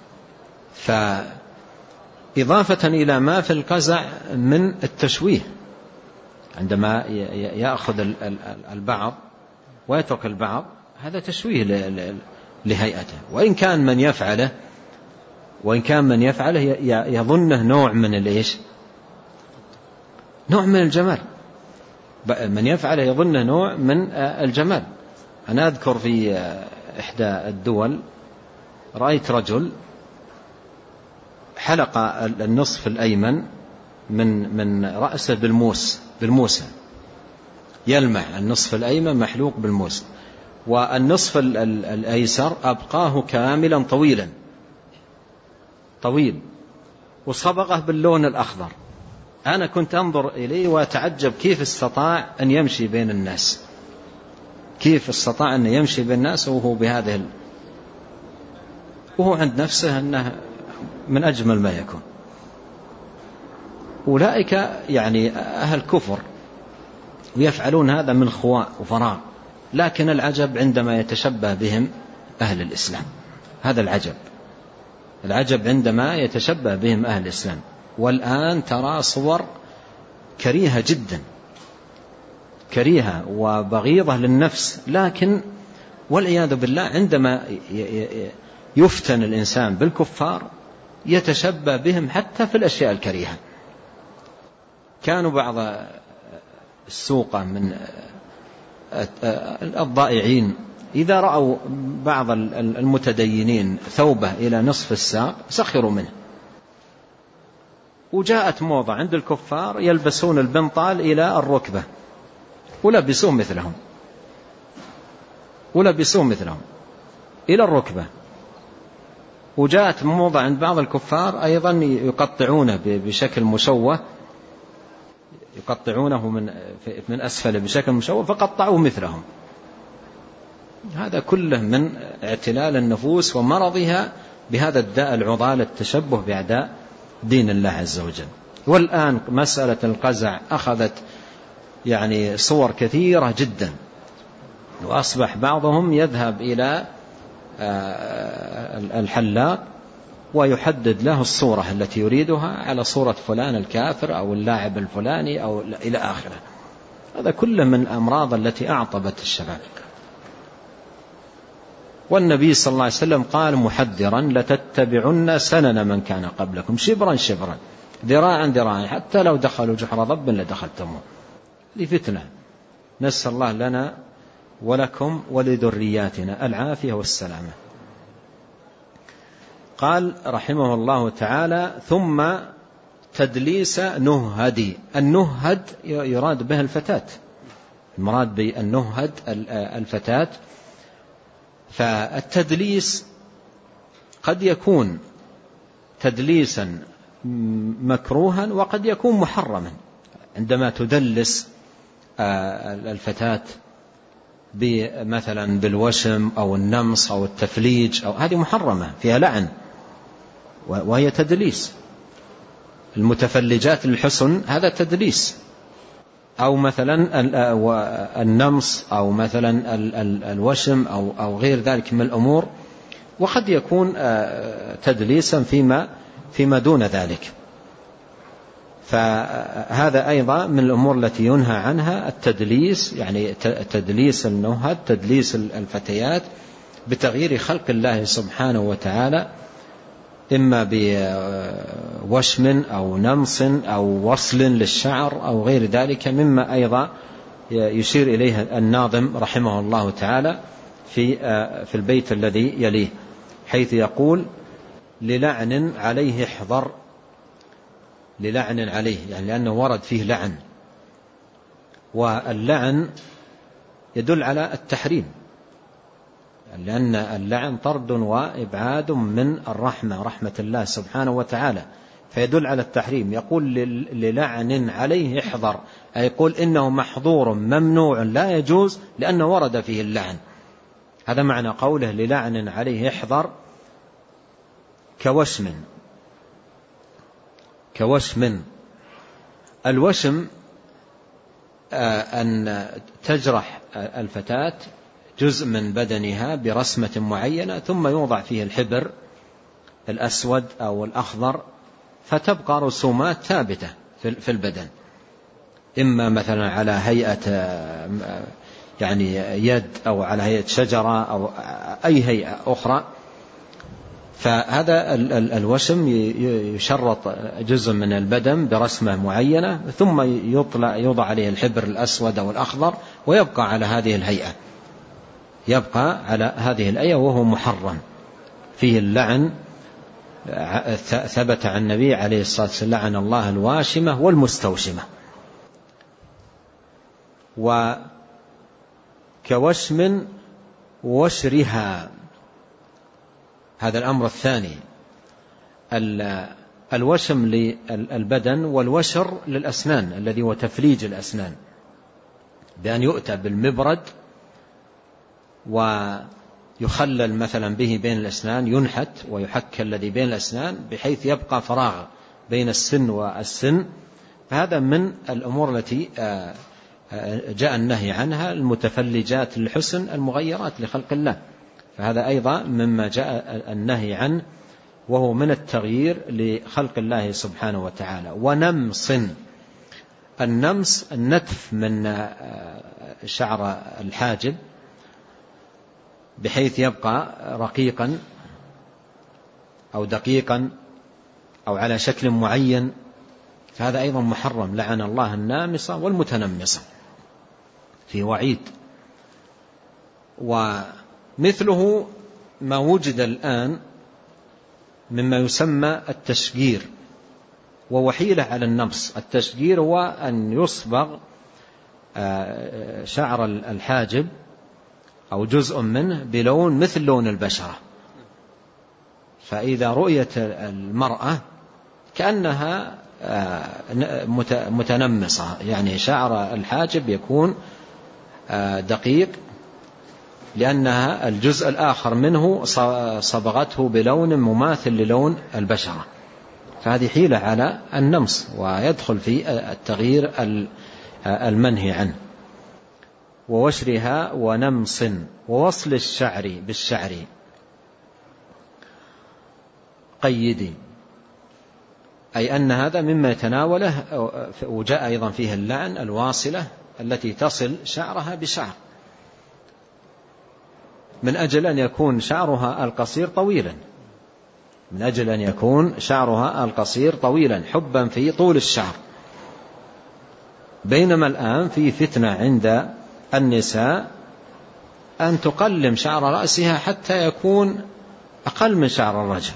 فإضافة إلى ما في القزع من التشويه، عندما يأخذ البعض ويترك البعض هذا تشويه لهيئته، وإن كان من يفعله وإن كان من يفعله يظنه نوع من الإيش نوع من الجمال، من يفعله يظنه نوع من الجمال. أنا أذكر في إحدى الدول رأيت رجل حلق النصف الأيمن من من رأسه بالموس بالموسى، يلمع النصف الأيمن محلوق بالموس، والنصف الأيسر أبقاه كاملا طويلا طويل وصبغه باللون الأخضر. أنا كنت أنظر إليه وأتعجب كيف استطاع أن يمشي بين الناس، كيف استطاع أن يمشي بين الناس وهو بهذه ال... وهو عند نفسه أنه من أجمل ما يكون. أولئك يعني أهل كفر ويفعلون هذا من خواء وفراغ، لكن العجب عندما يتشبه بهم أهل الإسلام، هذا العجب العجب عندما يتشبه بهم أهل الإسلام. والآن ترى صور كريهة جدا، كريهة وبغيضة للنفس، لكن والعياذ بالله عندما يفتن الإنسان بالكفار يتشبه بهم حتى في الأشياء الكريهة. كانوا بعض السوقة من الضائعين إذا رأوا بعض المتدينين ثوبه إلى نصف الساق سخروا منه. وجاءت موضة عند الكفار يلبسون البنطال إلى الركبة ولبسوه مثلهم ولبسوه مثلهم إلى الركبة. وجاءت موضة عند بعض الكفار أيضا يقطعونه بشكل مشوه، يقطعونه من من أسفل بشكل مشوه فقطعوه مثلهم. هذا كله من اعتلال النفوس ومرضها بهذا الداء العضال، التشبه بأعداء دين الله عز وجل. والآن مسألة القزع أخذت يعني صور كثيرة جدا، وأصبح بعضهم يذهب إلى الحلاق ويحدد له الصورة التي يريدها على صورة فلان الكافر أو اللاعب الفلاني أو إلى آخره. هذا كله من الأمراض التي أعطبت الشباب. والنبي صلى الله عليه وسلم قال محذرا لتتبعن سنن من كان قبلكم شبرا شبرا ذراعا ذراعا حتى لو دخلوا جحر ضب لدخلتموه. لفتنة، نسأل الله لنا ولكم ولذرياتنا العافية والسلامة. قال رحمه الله تعالى ثم تدليس نهدي. النهد يراد به الفتاة، المراد بالنهد الفتاة. فالتدليس قد يكون تدليسا مكروها وقد يكون محرما، عندما تدلس الفتاة مثلا بالوشم أو النمص أو التفليج أو هذه محرمة فيها لعن وهي تدليس. المتفلجات للحسن هذا تدليس، أو مثلا النمص أو مثلا الوشم أو أو غير ذلك من الأمور، وقد يكون تدليسا فيما فيما دون ذلك. فهذا أيضا من الأمور التي ينهى عنها التدليس، يعني تدليس النهد، تدليس الفتيات بتغيير خلق الله سبحانه وتعالى، إما بوشم أو نمص أو وصل للشعر أو غير ذلك، مما أيضا يشير إليه الناظم رحمه الله تعالى في في البيت الذي يليه، حيث يقول للعن عليه احذر، للعن عليه، يعني لأنه ورد فيه لعن، واللعن يدل على التحريم، لأن اللعن طرد وإبعاد من الرحمة، رحمة الله سبحانه وتعالى، فيدل على التحريم. يقول للعن عليه احذر، أي يقول إنه محظور ممنوع لا يجوز لأنه ورد فيه اللعن. هذا معنى قوله للعن عليه احذر. كوشم، كوشم الوشم أن تجرح الفتاة جزء من بدنها برسمة معينة، ثم يوضع فيه الحبر الأسود أو الأخضر، فتبقى رسومات ثابتة في البدن، إما مثلا على هيئة يعني يد أو على هيئة شجرة أو أي هيئة أخرى. فهذا الوشم يشرط جزء من البدن برسمة معينة، ثم يطلع يوضع عليه الحبر الأسود أو الأخضر، ويبقى على هذه الهيئة، يبقى على هذه الهيئة وهو محرم، فيه اللعن. ثبت عن النبي عليه الصلاة والسلام لعن الله الواشمة والمستوشمة. وكوشم وشرها، هذا الأمر الثاني، الوشم للبدن والوشر للأسنان الذي هو تفليج الأسنان، بأن يؤتى بالمبرد ويخلل مثلا به بين الأسنان، ينحت ويحك الذي بين الأسنان بحيث يبقى فراغ بين السن والسن. فهذا من الأمور التي جاء النهي عنها، المتفلجات للحسن المغيرات لخلق الله، فهذا أيضا مما جاء النهي عنه، وهو من التغيير لخلق الله سبحانه وتعالى. ونمص، النمص النتف من شعر الحاجب بحيث يبقى رقيقا أو دقيقا أو على شكل معين، فهذا أيضا محرم، لعن الله النامصة والمتنمصة، في وعيد. ومثله ما وجد الآن مما يسمى التشجير، ووحيلة على النمص. التشجير هو أن يصبغ شعر الحاجب أو جزء منه بلون مثل لون البشرة، فإذا رؤيت المرأة كأنها متنمصة، يعني شعر الحاجب يكون دقيق لأنها الجزء الآخر منه صبغته بلون مماثل للون البشرة، فهذه حيلة على النمص ويدخل في التغيير المنهي عنه. ووشرها ونمص. ووصل الشعر بالشعر قيدي، أي أن هذا مما يتناوله، وجاء أيضا فيه اللعن الواصلة التي تصل شعرها بشعر، من أجل أن يكون شعرها القصير طويلا، من أجل أن يكون شعرها القصير طويلا حبا في طول الشعر. بينما الآن في فتنة عند النساء أن تقلم شعر رأسها حتى يكون أقل من شعر الرجل،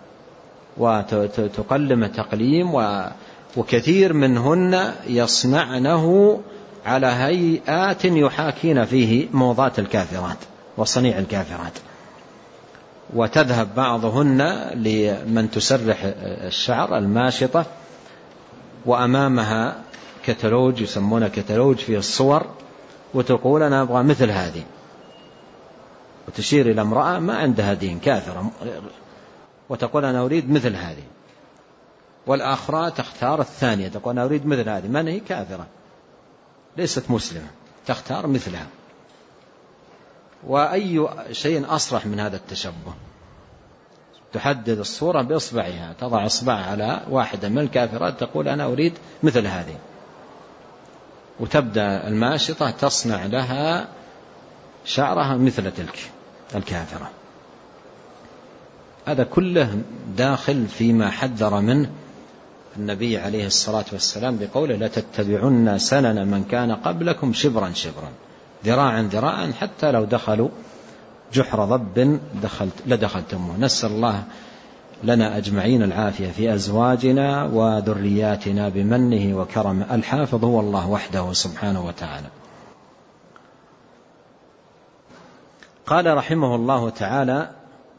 وتقلم تقليم، وكثير منهن يصنعنه على هيئات يحاكين فيه موضات الكافرات وصنيع الكافرات. وتذهب بعضهن لمن تسرح الشعر الماشطة، وأمامها كتالوج يسمونه كتالوج فيه الصور، وتقول أنا أبغى مثل هذه، وتشير إلى امرأة ما عندها دين كافرة وتقول أنا أريد مثل هذه، والآخرى تختار الثانية تقول أنا أريد مثل هذه، من هي كافرة ليست مسلمة، تختار مثلها. وأي شيء أصرح من هذا التشبه؟ تحدد الصورة بإصبعها، تضع إصبعها على واحدة من الكافرات تقول أنا أريد مثل هذه، وتبدأ الماشطة تصنع لها شعرها مثل تلك الكافرة. هذا كله داخل فيما حذر منه النبي عليه الصلاة والسلام بقوله لا تتبعن سنن من كان قبلكم شبرا شبرا ذراعا ذراعا حتى لو دخلوا جحر ضب دخلت لدخلتموه. نسأل الله لنا أجمعين العافية في أزواجنا وذرياتنا بمنه وكرمه. الحافظ هو الله وحده سبحانه وتعالى. قال رحمه الله تعالى: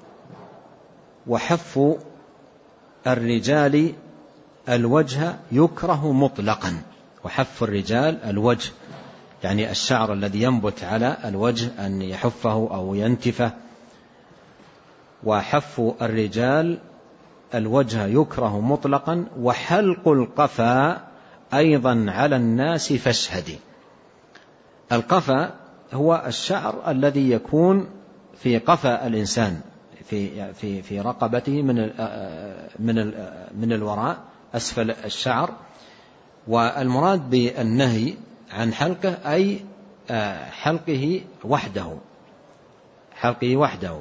وحف الرجال الوجه يكره مطلقا. وحف الرجال الوجه يعني الشعر الذي ينبت على الوجه أن يحفه أو ينتفه. وحف الرجال الوجه يكره مطلقا. وحلق القفا أيضا على الناس فاشهدي. القفا هو الشعر الذي يكون في قفا الإنسان في في في رقبته من من من الوراء أسفل الشعر. والمراد بالنهي عن حلقه أي حلقه وحده حلقه وحده.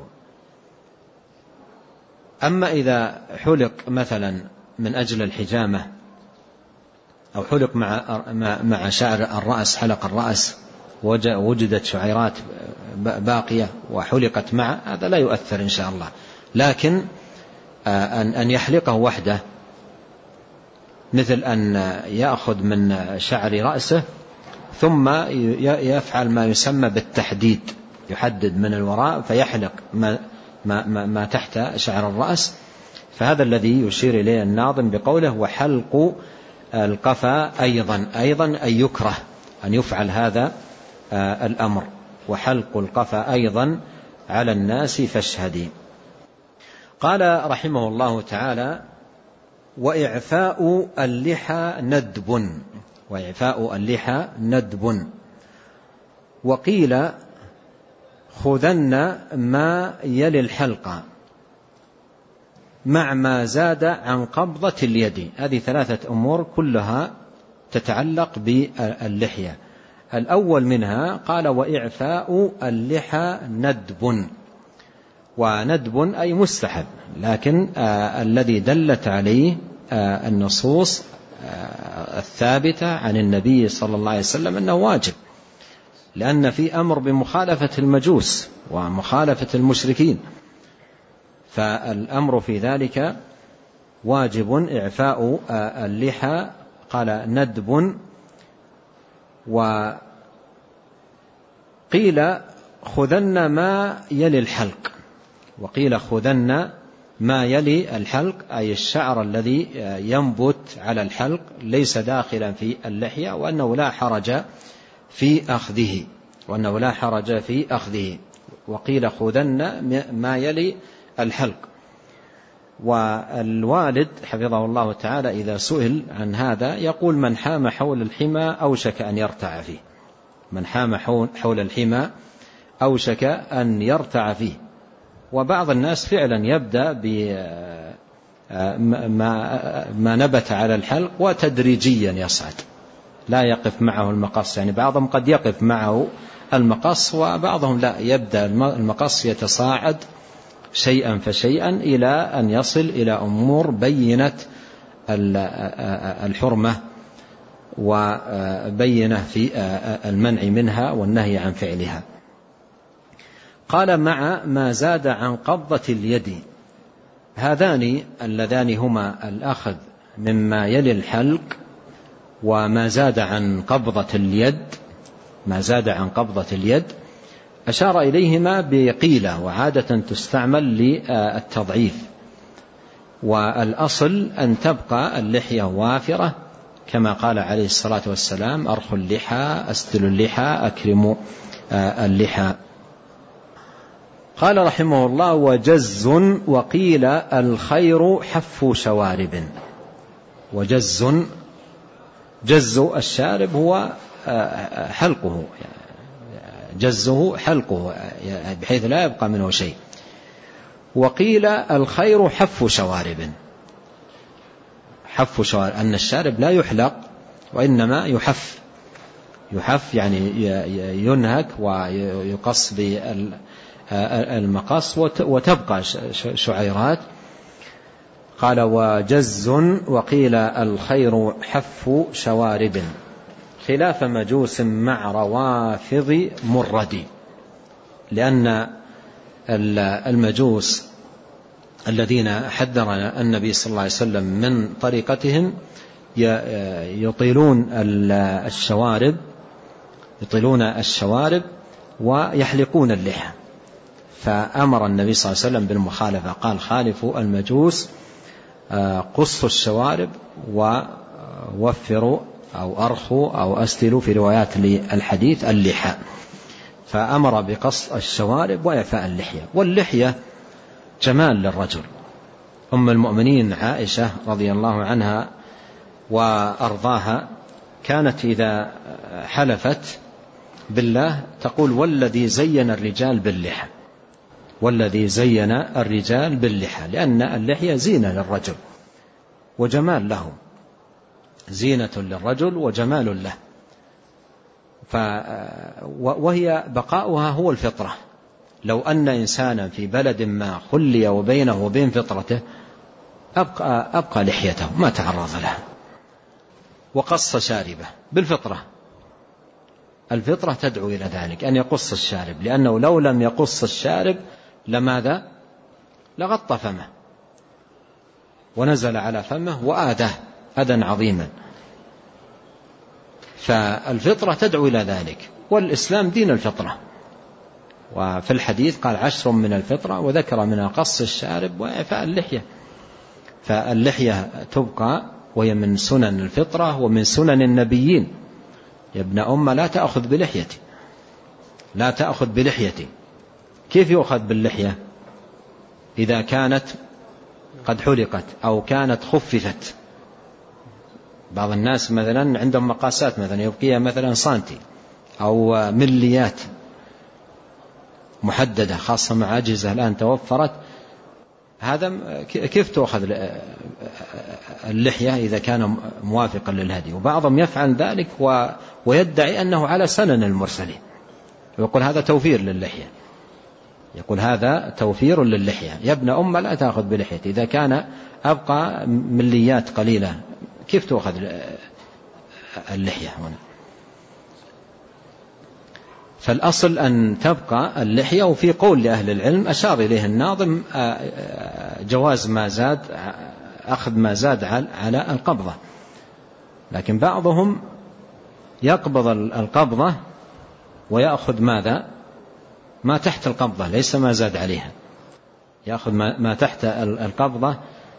أما إذا حلق مثلا من أجل الحجامة أو حلق مع مع شعر الرأس، حلق الرأس وجدت شعيرات باقية وحلقت معه، هذا لا يؤثر إن شاء الله. لكن أن يحلقه وحده مثل أن يأخذ من شعر رأسه ثم يفعل ما يسمى بالتحديد، يحدد من الوراء فيحلق ما, ما, ما, ما تحت شعر الرأس، فهذا الذي يشير إليه الناظم بقوله: وحلق القفا أيضا. أيضا أن يكره أن يفعل هذا الأمر. وحلق القفا أيضا على الناس فاشهدي. قال رحمه الله تعالى: وإعفاء اللحى ندب. وإعفاء اللحى ندب. وقيل خذن ما يلي الحلق مع ما زاد عن قبضة اليد. هذه ثلاثة أمور كلها تتعلق باللحية. الأول منها قال: وإعفاء اللحى ندب. وندب أي مستحب، لكن آه الذي دلت عليه آه النصوص آه الثابتة عن النبي صلى الله عليه وسلم أنه واجب، لأن في أمر بمخالفة المجوس ومخالفة المشركين، فالأمر في ذلك واجب إعفاء آه اللحى. قال ندب. وقيل خذن ما يلي الحلق. وقيل خذن ما يلي الحلق أي الشعر الذي ينبت على الحلق ليس داخلا في اللحية، وأنه لا حرج في أخذه وأنه لا حرج في أخذه. وقيل خذن ما يلي الحلق. والوالد حفظه الله تعالى إذا سئل عن هذا يقول: من حام حول الحمى أوشك أن يرتع فيه. من حام حول الحمى أوشك أن يرتع فيه. وبعض الناس فعلا يبدأ بما نبت على الحلق وتدريجيا يصعد، لا يقف معه المقص. يعني بعضهم قد يقف معه المقص وبعضهم لا، يبدأ المقص يتصاعد شيئا فشيئا إلى أن يصل إلى أمور بينة الحرمة وبينة في المنع منها والنهي عن فعلها. قال: مع ما زاد عن قبضة اليد. هذان اللذان هما الأخذ مما يلي الحلق وما زاد عن قبضة اليد. ما زاد عن قبضة اليد أشار إليهما بقيلة، وعادة تستعمل للتضعيف، والأصل أن تبقى اللحية وافرة كما قال عليه الصلاة والسلام: أرخوا اللحى، أسدلوا اللحى، أكرموا اللحى. قال رحمه الله: وجز. وقيل الخير حف شوارب. وجز، جز الشارب هو حلقه، جزه حلقه بحيث لا يبقى منه شيء. وقيل الخير حف شوارب. حف شوارب أن الشارب لا يحلق وإنما يحف. يحف يعني ينهك ويقص بالمقص وتبقى شعيرات. قال: وجز. وقيل الخير حف شوارب خلاف مجوس مع روافض مرد. لأن المجوس الذين حذر النبي صلى الله عليه وسلم من طريقتهم يطيلون الشوارب يطيلون الشوارب ويحلقون اللحى، فأمر النبي صلى الله عليه وسلم بالمخالفة، قال خالفوا المجوس، قصوا الشوارب ووفروا أو أرخوا أو أسدلوا في روايات الحديث اللحى، فأمر بقص الشوارب وإعفاء اللحية. واللحية جمال للرجل. أم المؤمنين عائشة رضي الله عنها وأرضاها كانت إذا حلفت بالله تقول والذي زين الرجال باللحى، والذي زين الرجال باللحى، لأن اللحية زينة للرجل وجمال له، زينة للرجل وجمال له، ف وهي بقاؤها هو الفطرة. لو أن إنسانا في بلد ما خلي وبينه وبين فطرته أبقى, أبقى لحيته ما تعرض لها، وقص شاربه بالفطرة. الفطرة تدعو إلى ذلك أن يقص الشارب، لأنه لو لم يقص الشارب لماذا؟ لغطى فمه ونزل على فمه وآذاه أذى عظيما. فالفطرة تدعو إلى ذلك، والإسلام دين الفطرة. وفي الحديث قال عشر من الفطرة، وذكر منها قص الشارب وإعفاء اللحية. فاللحية تبقى وهي من سنن الفطرة ومن سنن النبيين. يا ابن أم لا تأخذ بلحيتي، لا تأخذ بلحيتي. كيف يؤخذ باللحية؟ إذا كانت قد حلقت أو كانت خففت. بعض الناس مثلا عندهم مقاسات مثلا يبقيها مثلا سنتي أو مليات محددة، خاصة مع أجهزة الآن توفرت. هذا كيف تأخذ اللحية إذا كان موافقا للهدي؟ وبعضهم يفعل ذلك ويدعي أنه على سنن المرسلين، ويقول هذا توفير للحية، يقول هذا توفير للحية. يا ابن أم لا تأخذ بلحيتي، إذا كان أبقى مليات قليلة كيف تأخذ اللحية هنا؟ فالأصل أن تبقى اللحية. وفي قول لأهل العلم أشار إليه الناظم جواز ما زاد، أخذ ما زاد على القبضة، لكن بعضهم يقبض القبضة ويأخذ ماذا؟ ما تحت القبضة، ليس ما زاد عليها، يأخذ ما تحت القبضة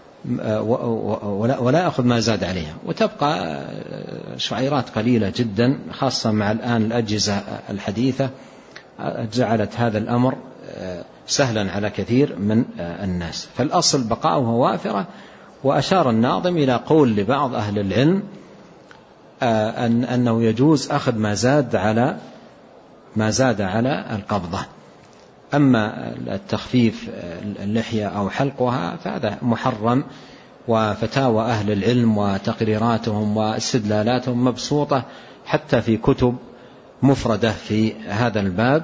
ولا يأخذ ما زاد عليها، وتبقى شعيرات قليلة جدا، خاصة مع الآن الأجهزة الحديثة جعلت هذا الأمر سهلا على كثير من الناس. فالأصل بقاؤها وافرة. وأشار الناظم إلى قول لبعض أهل العلم أن أنه يجوز أخذ ما زاد على ما زاد على القبضة. أما التخفيف اللحية أو حلقها فهذا محرم، وفتاوى أهل العلم وتقريراتهم واستدلالاتهم مبسوطة حتى في كتب مفردة في هذا الباب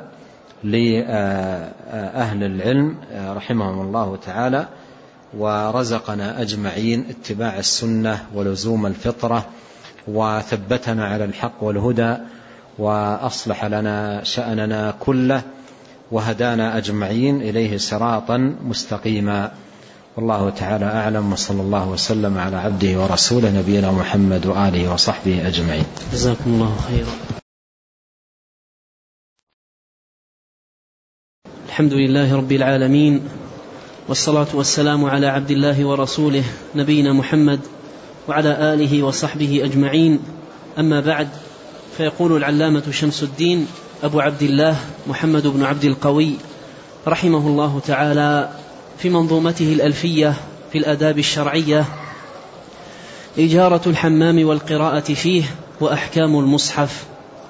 لأهل العلم رحمهم الله تعالى، ورزقنا أجمعين اتباع السنة ولزوم الفطرة، وثبتنا على الحق والهدى، وأصلح لنا شأننا كله، وهدانا أجمعين إليه صراطا مستقيما. والله تعالى أعلم، وصلى الله وسلم على عبده ورسوله نبينا محمد وآله وصحبه أجمعين. جزاكم الله خيرا. الحمد لله رب العالمين، والصلاة والسلام على عبد الله ورسوله نبينا محمد وعلى آله وصحبه أجمعين. أما بعد، فيقول العلامة شمس الدين أبو عبد الله محمد بن عبد القوي رحمه الله تعالى في منظومته الألفية في الآداب الشرعية: إجارة الحمام والقراءة فيه وأحكام المصحف.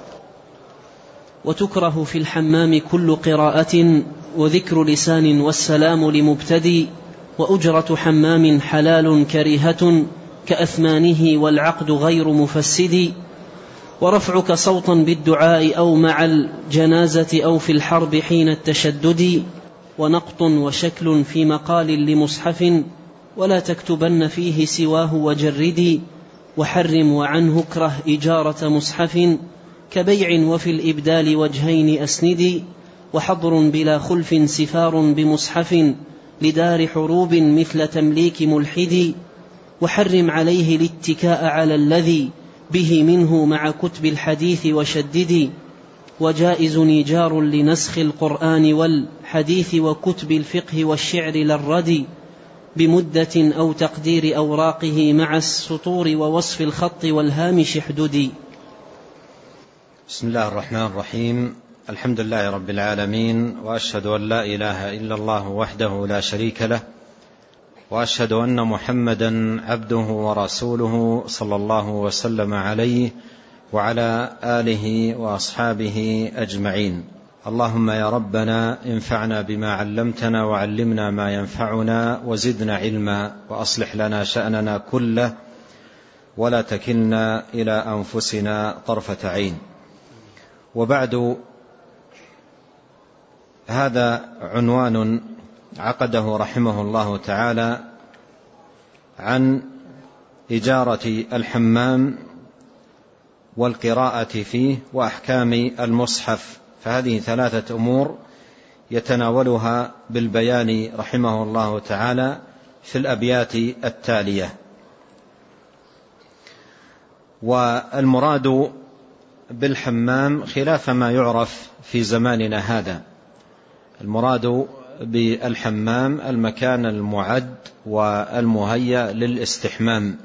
وتكره في الحمام كل قراءة وذكر لسان والسلام لمبتدي، وأجرة حمام حلال كريهة كأثمانه والعقد غير مفسد. ورفعك صوتا بالدعاء أو مع الجنازة أو في الحرب حين التشدد. ونقط وشكل في مقال لمصحف ولا تكتبن فيه سواه وجردي. وحرم وعنه اكره إجارة مصحف كبيع وفي الإبدال وجهين أسندي. وحضر بلا خلف سفار بمصحف لدار حروب مثل تمليك ملحد، وحرم عليه الاتكاء على الذي به منه مع كتب الحديث وشدد، وجائز نيجار لنسخ القرآن والحديث وكتب الفقه والشعر للرد، بمدة أو تقدير أوراقه مع السطور ووصف الخط والهامش احدد. بسم الله الرحمن الرحيم. الحمد لله رب العالمين، وأشهد أن لا إله إلا الله وحده لا شريك له، وأشهد أن محمدا عبده ورسوله صلى الله وسلم عليه وعلى آله وأصحابه أجمعين. اللهم يا ربنا انفعنا بما علمتنا وعلمنا ما ينفعنا وزدنا علما، وأصلح لنا شأننا كله ولا تكلنا إلى أنفسنا طرفة عين. وبعد، هذا عنوان عقده رحمه الله تعالى عن إجارة الحمام والقراءة فيه وأحكام المصحف، فهذه ثلاثة أمور يتناولها بالبيان رحمه الله تعالى في الأبيات التالية. والمراد بالحمام خلاف ما يعرف في زماننا هذا. المراد بالحمام المكان المعد والمهيأ للاستحمام،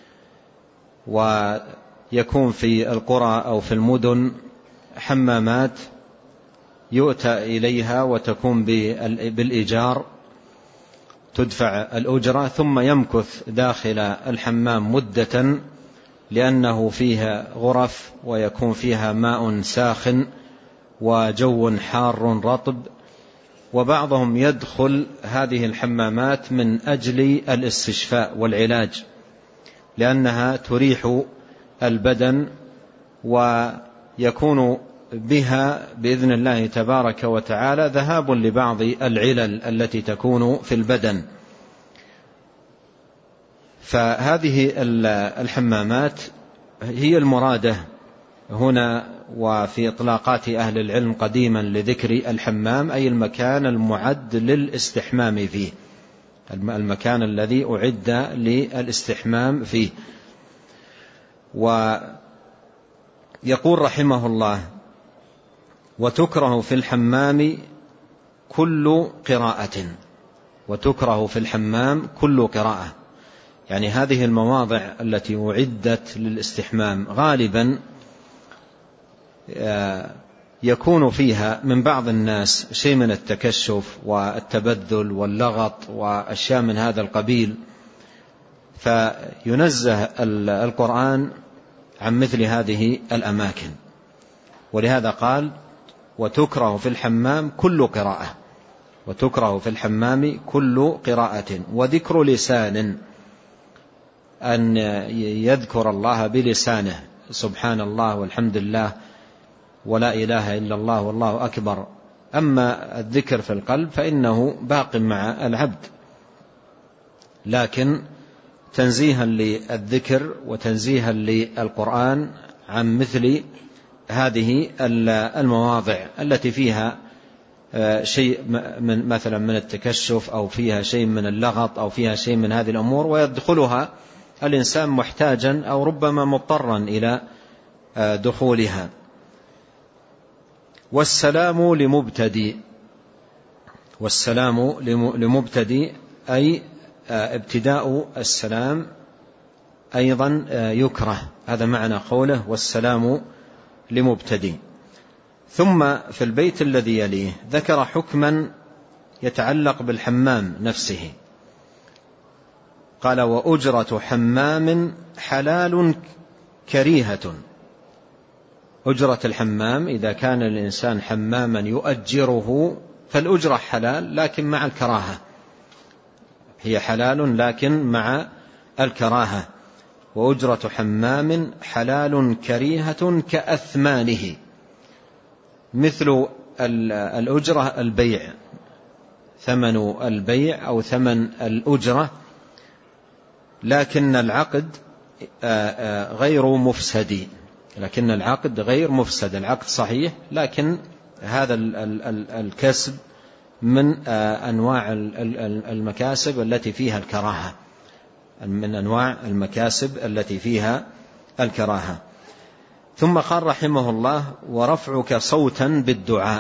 ويكون في القرى أو في المدن حمامات يؤتى إليها وتكون بالإيجار، تدفع الأجرة ثم يمكث داخل الحمام مدة، لأنه فيها غرف ويكون فيها ماء ساخن وجو حار رطب. وبعضهم يدخل هذه الحمامات من أجل الاستشفاء والعلاج، لأنها تريح البدن، ويكون بها بإذن الله تبارك وتعالى ذهاب لبعض العلل التي تكون في البدن. فهذه الحمامات هي المرادة هنا، وفي إطلاقات أهل العلم قديما لذكر الحمام أي المكان المعد للاستحمام فيه، المكان الذي أعد للاستحمام فيه. ويقول رحمه الله: وتكره في الحمام كل قراءة. وتكره في الحمام كل قراءة، يعني هذه المواضع التي أعدت للاستحمام غالبا يكون فيها من بعض الناس شيء من التكشف والتبذل واللغط وأشياء من هذا القبيل، فينزه القرآن عن مثل هذه الأماكن. ولهذا قال: وتكره في الحمام كل قراءة. وتكره في الحمام كل قراءة. وذكر لسان، أن يذكر الله بلسانه، سبحان الله والحمد لله ولا إله إلا الله والله أكبر. أما الذكر في القلب فإنه باق مع العبد، لكن تنزيها للذكر وتنزيها للقرآن عن مثل هذه المواضع التي فيها شيء من مثلا من التكشف أو فيها شيء من اللغط أو فيها شيء من هذه الأمور، ويدخلها الإنسان محتاجا أو ربما مضطرا إلى دخولها. والسلام لمبتدئ. والسلام لمبتدئ أي ابتداء السلام أيضا يكره، هذا معنى قوله والسلام لمبتدئ. ثم في البيت الذي يليه ذكر حكما يتعلق بالحمام نفسه، قال: وأجرة حمام حلال كريهة. أجرة الحمام إذا كان الإنسان حماما يؤجره فالأجرة حلال لكن مع الكراهة، هي حلال لكن مع الكراهة. وأجرة حمام حلال كريهة كأثمانه، مثل الأجرة البيع، ثمن البيع أو ثمن الأجرة، لكن العقد غير مفسد. لكن العقد غير مفسد، العقد صحيح لكن هذا الكسب من أنواع المكاسب التي فيها الكراهة، من أنواع المكاسب التي فيها الكراهة. ثم قال رحمه الله: ورفعك صوتا بالدعاء،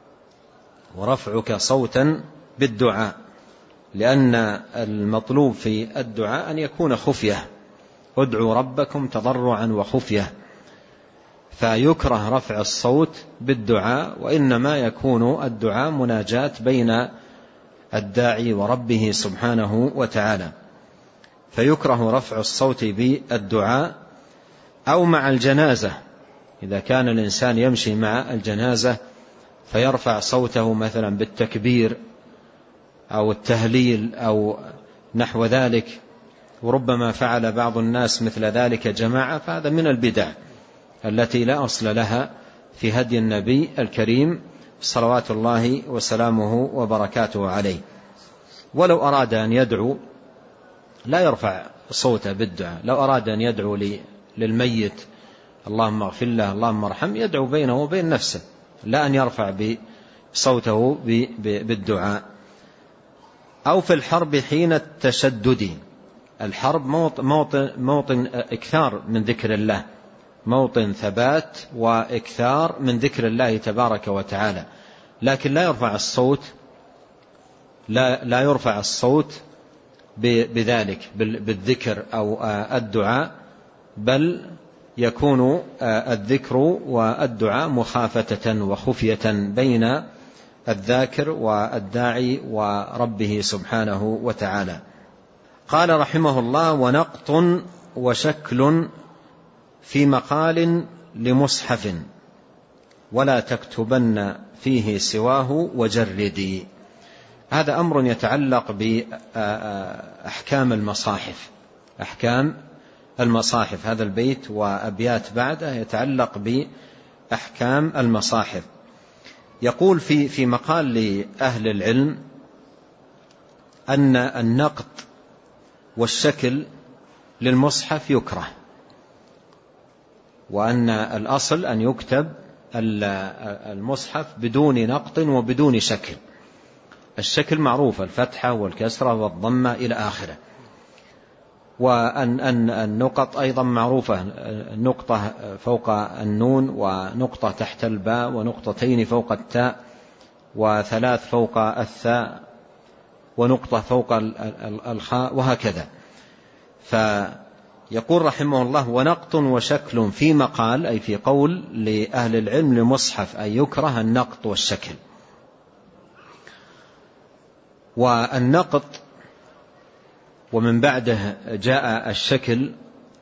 ورفعك صوتا بالدعاء، لأن المطلوب في الدعاء أن يكون خفية، ادعوا ربكم تضرعا وخفية، فيكره رفع الصوت بالدعاء، وإنما يكون الدعاء مناجاة بين الداعي وربه سبحانه وتعالى، فيكره رفع الصوت بالدعاء. أو مع الجنازة، إذا كان الإنسان يمشي مع الجنازة فيرفع صوته مثلا بالتكبير أو التهليل أو نحو ذلك، وربما فعل بعض الناس مثل ذلك جماعة، فهذا من البدع التي لا أصل لها في هدي النبي الكريم صلوات الله وسلامه وبركاته عليه. ولو أراد أن يدعو لا يرفع صوته بالدعاء، لو أراد أن يدعو للميت اللهم اغفر له اللهم ارحم، يدعو بينه وبين نفسه، لا أن يرفع صوته بالدعاء. أو في الحرب حين التشدد، الحرب موطن, موطن إكثار من ذكر الله، موطن ثبات وإكثار من ذكر الله تبارك وتعالى، لكن لا يرفع الصوت لا, لا يرفع الصوت بذلك بالذكر أو الدعاء، بل يكون الذكر والدعاء مخافة وخفية بين الذاكر والداعي وربه سبحانه وتعالى. قال رحمه الله: ونقط وشكل في مقال لمصحف ولا تكتبن فيه سواه وجردي. هذا أمر يتعلق بأحكام المصاحف، أحكام المصاحف، هذا البيت وأبيات بعده يتعلق بأحكام المصاحف. يقول في في مقال لأهل العلم أن النقط والشكل للمصحف يكره، وأن الأصل أن يكتب المصحف بدون نقط وبدون شكل. الشكل معروف، الفتحة والكسرة والضمة إلى آخره، وأن أن النقط أيضا معروفة، نقطة فوق النون ونقطة تحت الباء ونقطتين فوق التاء وثلاث فوق الثاء ونقطة فوق الخاء وهكذا. فيقول رحمه الله: ونقط وشكل في مقال، أي في قول لأهل العلم لمصحف، أي يكره النقط والشكل. والنقط ومن بعده جاء الشكل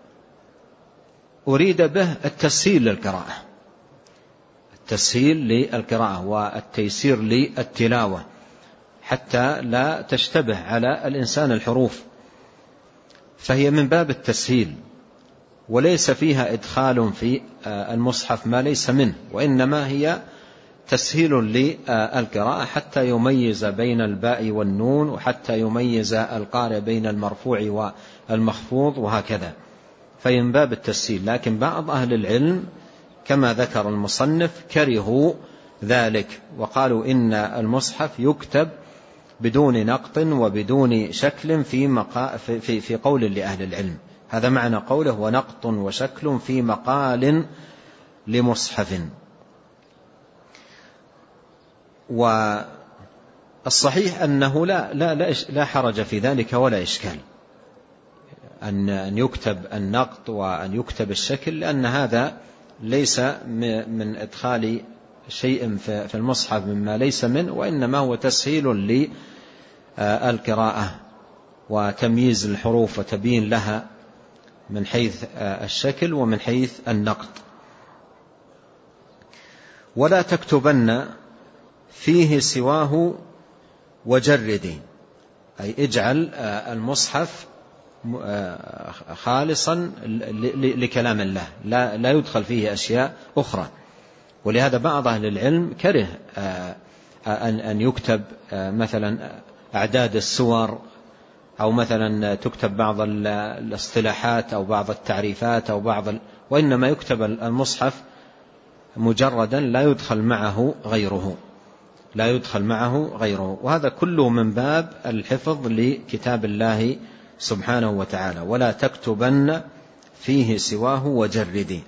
أريد به التسهيل للقراءة، التسهيل للقراءة والتيسير للتلاوة، حتى لا تشتبه على الإنسان الحروف، فهي من باب التسهيل، وليس فيها إدخال في المصحف ما ليس منه، وإنما هي تسهيل للقراءة حتى يميز بين الباء والنون، وحتى يميز القارئ بين المرفوع والمخفوض وهكذا، فمن باب التسهيل. لكن بعض أهل العلم كما ذكر المصنف كرهوا ذلك، وقالوا إن المصحف يكتب بدون نقط وبدون شكل في, مقا في, في قول لأهل العلم. هذا معنى قوله: ونقط وشكل في مقال لمصحف. والصحيح أنه لا, لا, لا, لا حرج في ذلك ولا إشكال أن يكتب النقط وأن يكتب الشكل، لأن هذا ليس من إدخال شيء في المصحف مما ليس منه، وإنما هو تسهيل للقراءة وتمييز الحروف وتبيين لها من حيث الشكل ومن حيث النقط. ولا تكتبن فيه سواه وجردي، أي اجعل المصحف خالصا لكلام الله، لا, لا يدخل فيه أشياء أخرى. ولهذا بعض أهل العلم كره أن يكتب مثلا أعداد السور، أو مثلا تكتب بعض الاصطلاحات أو بعض التعريفات أو بعض ال... وإنما يكتب المصحف مجردا لا يدخل معه غيره لا يدخل معه غيره وهذا كله من باب الحفظ لكتاب الله سبحانه وتعالى. ولا تكتبن فيه سواه وجردي.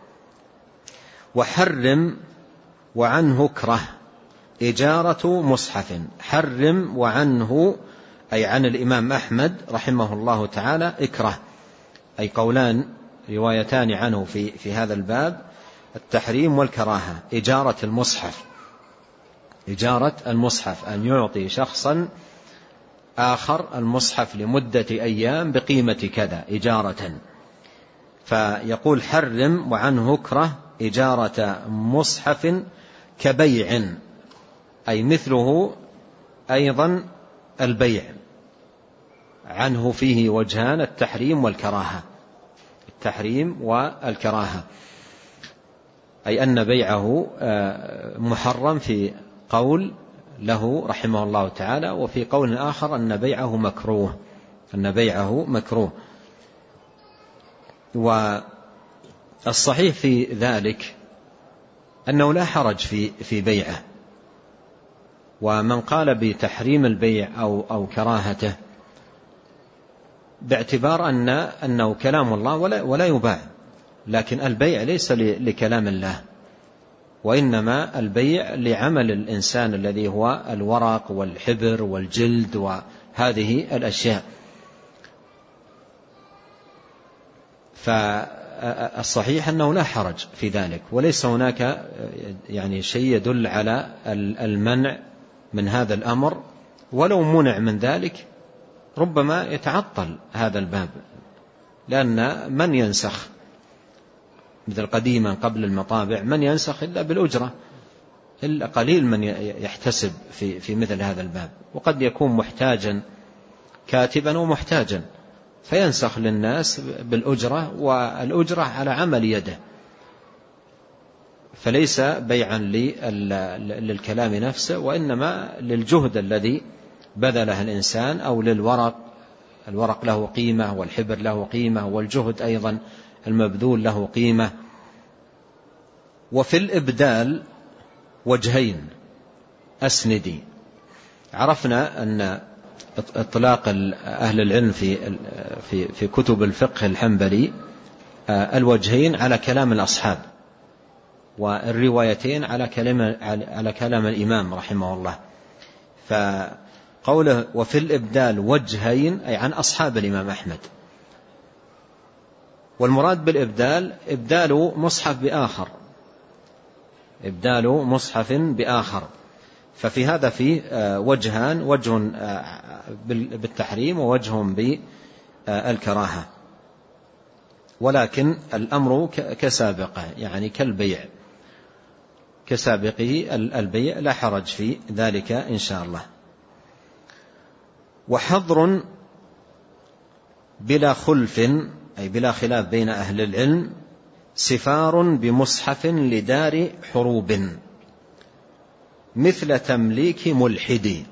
وحرم وعنه اكره إجارة مصحف. حرم وعنه أي عن الإمام أحمد رحمه الله تعالى اكره، أي قولان روايتان عنه في, في هذا الباب، التحريم والكراهة. إجارة المصحف، إجارة المصحف أن يعطي شخصا آخر المصحف لمدة أيام بقيمة كذا إجارة. فيقول حرم وعنه اكره إجارة مصحف كبيع، أي مثله أيضا البيع. عنه فيه وجهان، التحريم والكراهة. التحريم والكراهة أي أن بيعه محرم في قول له رحمه الله تعالى، وفي قول آخر أن بيعه مكروه أن بيعه مكروه. والصحيح في ذلك أنه لا حرج في في بيعه. ومن قال بتحريم البيع أو أو كراهته باعتبار أن أنه كلام الله ولا ولا يباع، لكن البيع ليس لكلام الله، وإنما البيع لعمل الإنسان الذي هو الورق والحبر والجلد وهذه الأشياء. فالصحيح أنه لا حرج في ذلك، وليس هناك يعني شيء يدل على المنع من هذا الأمر. ولو منع من ذلك ربما يتعطل هذا الباب، لأن من ينسخ مثل قديما قبل المطابع من ينسخ إلا بالأجرة، إلا قليل من يحتسب في في مثل هذا الباب، وقد يكون محتاجا كاتبا ومحتاجا فينسخ للناس بالأجرة، والأجرة على عمل يده، فليس بيعا للكلام نفسه، وإنما للجهد الذي بذله الإنسان، أو للورق، الورق له قيمة والحبر له قيمة والجهد أيضا المبذول له قيمة. وفي الإبدال وجهين أسندي. عرفنا أن اطلاق أهل العلم في في في كتب الفقه الحنبلي الوجهين على كلام الأصحاب، والروايتين على كلام على كلام الإمام رحمه الله. فقوله وفي الإبدال وجهين أي عن أصحاب الإمام أحمد. والمراد بالإبدال إبدال مصحف بآخر، إبدال مصحف بآخر. ففي هذا فيه وجهان، وجه بالتحريم ووجه بالكراهة، ولكن الأمر كسابقه، يعني كالبيع كسابقه البيع، لا حرج في ذلك إن شاء الله. وحظر بلا خلف أي بلا خلاف بين أهل العلم سفار بمصحف لدار حروب مثل تمليك ملحد.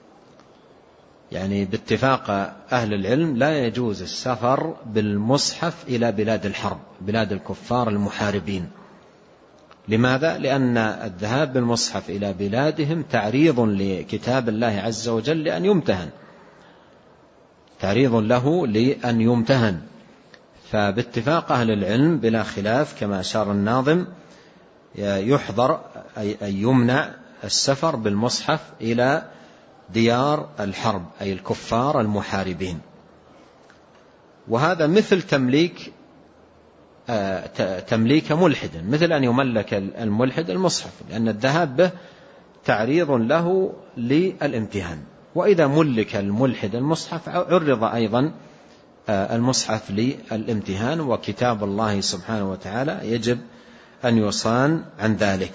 يعني باتفاق أهل العلم لا يجوز السفر بالمصحف إلى بلاد الحرب، بلاد الكفار المحاربين. لماذا؟ لأن الذهاب بالمصحف إلى بلادهم تعريض لكتاب الله عز وجل لأن يمتهن، تعريض له لأن يمتهن. فباتفاق أهل العلم بلا خلاف كما أشار الناظم يحضر أي يمنع السفر بالمصحف إلى ديار الحرب أي الكفار المحاربين. وهذا مثل تمليك تمليك ملحد، مثل أن يملك الملحد المصحف، لأن الذهاب به تعريض له للامتهان. وإذا ملك الملحد المصحف عرض أيضا المصحف للامتهان، وكتاب الله سبحانه وتعالى يجب أن يصان عن ذلك.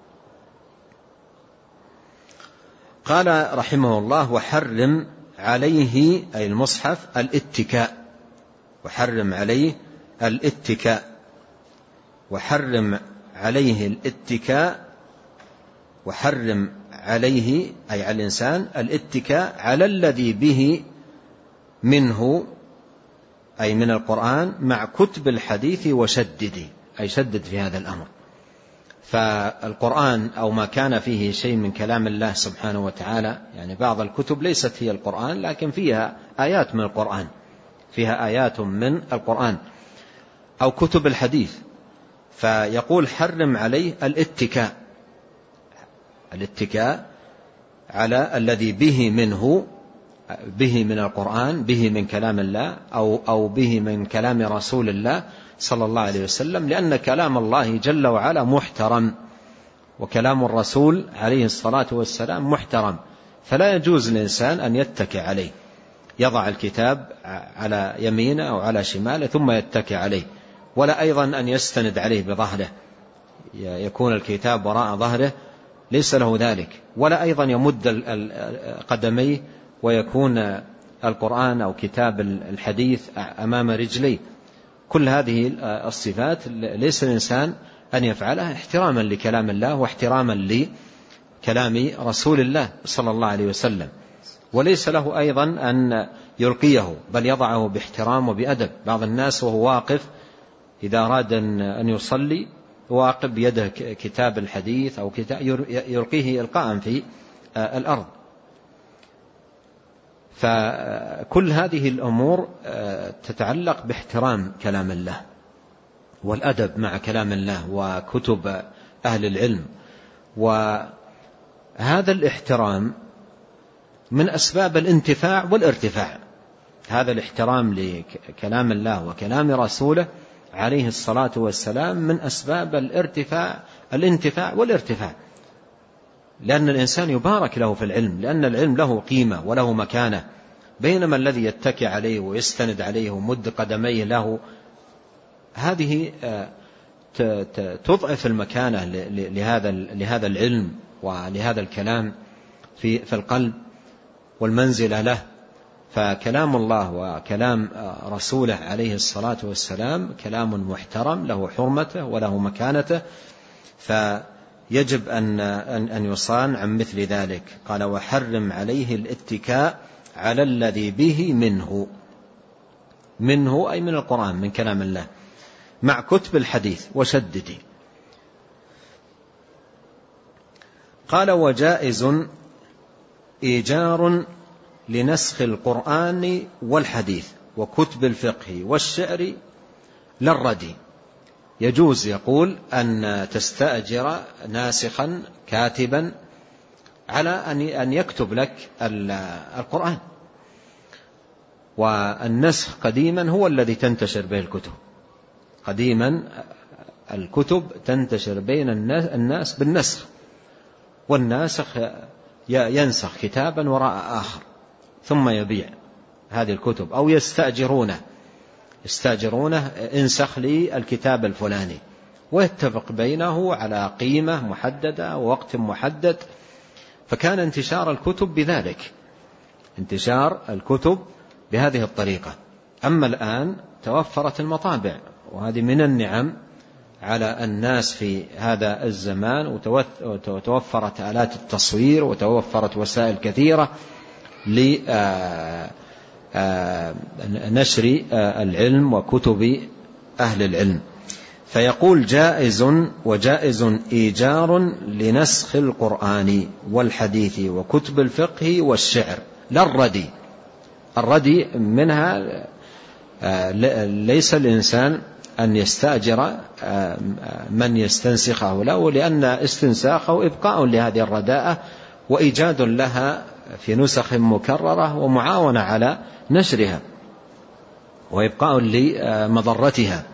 قال رحمه الله وحرم عليه أي المصحف الاتكاء، وحرم عليه الاتكاء وحرم عليه الاتكاء وحرم عليه أي على الإنسان الاتكاء على الذي به منه أي من القرآن مع كتب الحديث وشدد أي شدد في هذا الأمر. فالقرآن أو ما كان فيه شيء من كلام الله سبحانه وتعالى، يعني بعض الكتب ليست هي القرآن لكن فيها آيات من القرآن، فيها آيات من القرآن، أو كتب الحديث، فيقول حرم عليه الاتكاء الاتكاء على الذي به منه به من القرآن، به من كلام الله، أو أو به من كلام رسول الله صلى الله عليه وسلم، لأن كلام الله جل وعلا محترم، وكلام الرسول عليه الصلاة والسلام محترم، فلا يجوز للإنسان أن يتكي عليه، يضع الكتاب على يمينه أو على شماله ثم يتكي عليه، ولا أيضا أن يستند عليه بظهره، يكون الكتاب وراء ظهره، ليس له ذلك، ولا أيضا يمد قدميه ويكون القرآن أو كتاب الحديث أمام رجليه. كل هذه الصفات ليس الإنسان أن يفعلها احتراما لكلام الله واحتراما لكلام رسول الله صلى الله عليه وسلم، وليس له أيضا أن يلقيه، بل يضعه باحترام وبأدب. بعض الناس وهو واقف إذا أراد أن يصلي واقف بيده كتاب الحديث أو كتاب يلقيه إلقاء في الأرض. فكل هذه الأمور تتعلق باحترام كلام الله والأدب مع كلام الله وكتب أهل العلم، وهذا الاحترام من أسباب الانتفاع والارتفاع. هذا الاحترام لكلام الله وكلام رسوله عليه الصلاة والسلام من أسباب الارتفاع الانتفاع والارتفاع، لأن الإنسان يبارك له في العلم، لأن العلم له قيمة وله مكانة، بينما الذي يتكي عليه ويستند عليه ومد قدميه له، هذه تضعف المكانة لهذا لهذا العلم ولهذا الكلام في في القلب والمنزلة له. فكلام الله وكلام رسوله عليه الصلاة والسلام كلام محترم له حرمته وله مكانته، فيجب أن أن يصان عن مثل ذلك. قال وحرم عليه الاتكاء على الذي به منه، منه أي من القرآن من كلام الله، مع كتب الحديث وشددي. قال وجائز إيجار لنسخ القرآن والحديث وكتب الفقه والشعر للردي. يجوز يقول أن تستأجر ناسخا كاتبا على أن يكتب لك القرآن، والنسخ قديما هو الذي تنتشر به الكتب، قديما الكتب تنتشر بين الناس بالنسخ، والناسخ ينسخ كتابا وراء آخر ثم يبيع هذه الكتب، أو يستأجرونه يستأجرونه انسخ لي الكتاب الفلاني، ويتفق بينه على قيمة محددة ووقت محدد. فكان انتشار الكتب بذلك، انتشار الكتب بهذه الطريقة. أما الآن توفرت المطابع، وهذه من النعم على الناس في هذا الزمان، وتوفرت آلات التصوير وتوفرت وسائل كثيرة لنشر العلم وكتب أهل العلم. فيقول جائز وجائز إيجار لنسخ القرآن والحديث وكتب الفقه والشعر للردي. الردي منها ليس الإنسان أن يستأجر من يستنسخه له، لأن استنساخه إبقاء لهذه الرداءة وإيجاد لها في نسخ مكررة ومعاونة على نشرها وإبقاء لمضرتها.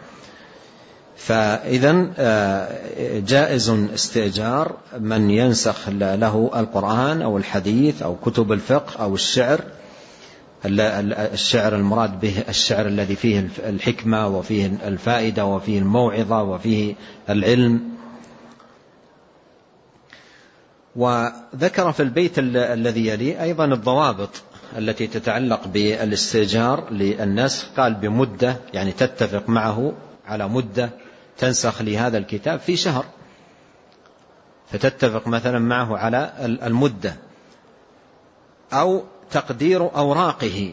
فإذن جائز استئجار من ينسخ له القرآن أو الحديث أو كتب الفقه أو الشعر. الشعر المراد به الشعر الذي فيه الحكمة وفيه الفائدة وفيه الموعظة وفيه العلم. وذكر في البيت الذي يلي أيضا الضوابط التي تتعلق بالاستئجار للنسخ. قال بمدة، يعني تتفق معه على مدة، تنسخ لهذا الكتاب في شهر، فتتفق مثلا معه على المدة، أو تقدير أوراقه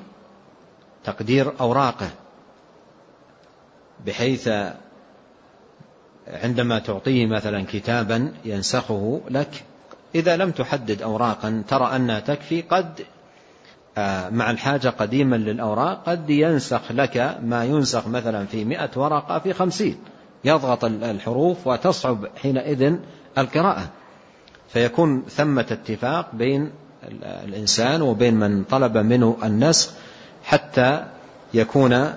تقدير أوراقه بحيث عندما تعطيه مثلا كتابا ينسخه لك، إذا لم تحدد أوراقا ترى أنها تكفي، قد مع الحاجة قديما للأوراق قد ينسخ لك ما ينسخ مثلا في مئة ورقة في خمسين، يضغط الحروف وتصعب حينئذ القراءة، فيكون ثمة اتفاق بين الإنسان وبين من طلب منه النسخ حتى يكون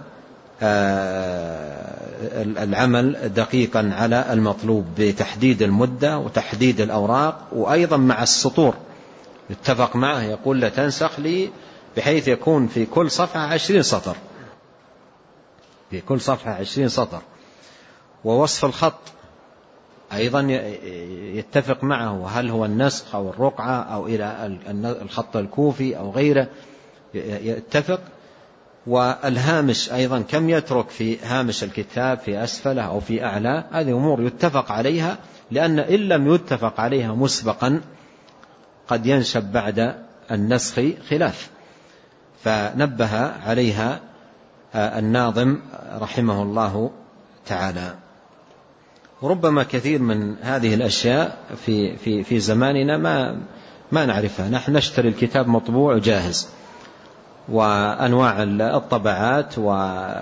العمل دقيقا على المطلوب بتحديد المدة وتحديد الأوراق، وأيضا مع السطور يتفق معه، يقول لا تنسخ لي بحيث يكون في كل صفحة عشرين سطر، في كل صفحة عشرين سطر. ووصف الخط أيضا يتفق معه، هل هو النسخ أو الرقعة أو إلى الخط الكوفي أو غيره يتفق. والهامش أيضا كم يترك في هامش الكتاب، في أسفله أو في أعلى، هذه أمور يتفق عليها، لأن إن لم يتفق عليها مسبقا قد ينشب بعد النسخ خلاف، فنبه عليها الناظم رحمه الله تعالى. وربما كثير من هذه الأشياء في في في زماننا ما ما نعرفها، نحن نشتري الكتاب مطبوع جاهز وأنواع الطبعات، و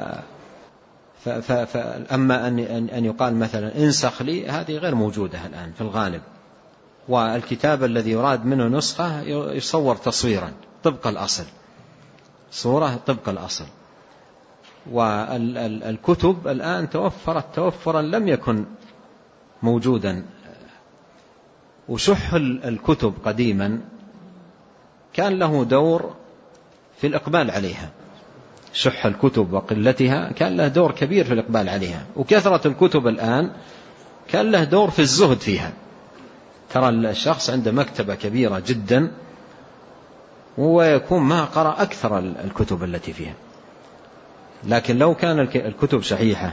فأما أن أن يقال مثلا انسخ لي، هذه غير موجودة الآن في الغالب. والكتاب الذي يراد منه نسخة يصور تصويرا طبق الأصل، صورة طبق الأصل. والكتب الآن توفرت توفرا لم يكن موجودا. وشح الكتب قديما كان له دور في الإقبال عليها، شح الكتب وقلتها كان له دور كبير في الإقبال عليها. وكثرة الكتب الآن كان له دور في الزهد فيها. ترى الشخص عنده مكتبة كبيرة جدا ويكون ما قرأ أكثر الكتب التي فيها، لكن لو كان الكتب شحيحة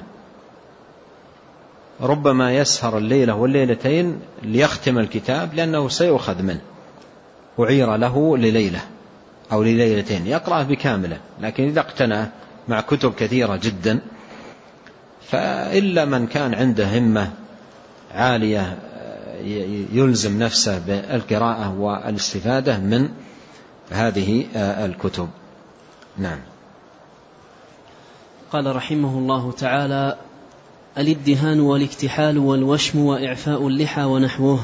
ربما يسهر الليلة والليلتين ليختم الكتاب، لأنه سيؤخذ منه وعير له لليلة أو لليلتين يقرأه بكامله. لكن إذا اقتنى مع كتب كثيرة جدا، فإلا من كان عنده همة عالية يلزم نفسه بالقراءة والاستفادة من هذه الكتب. نعم. قال رحمه الله تعالى: الادهان والاكتحال والوشم وإعفاء اللحى ونحوه.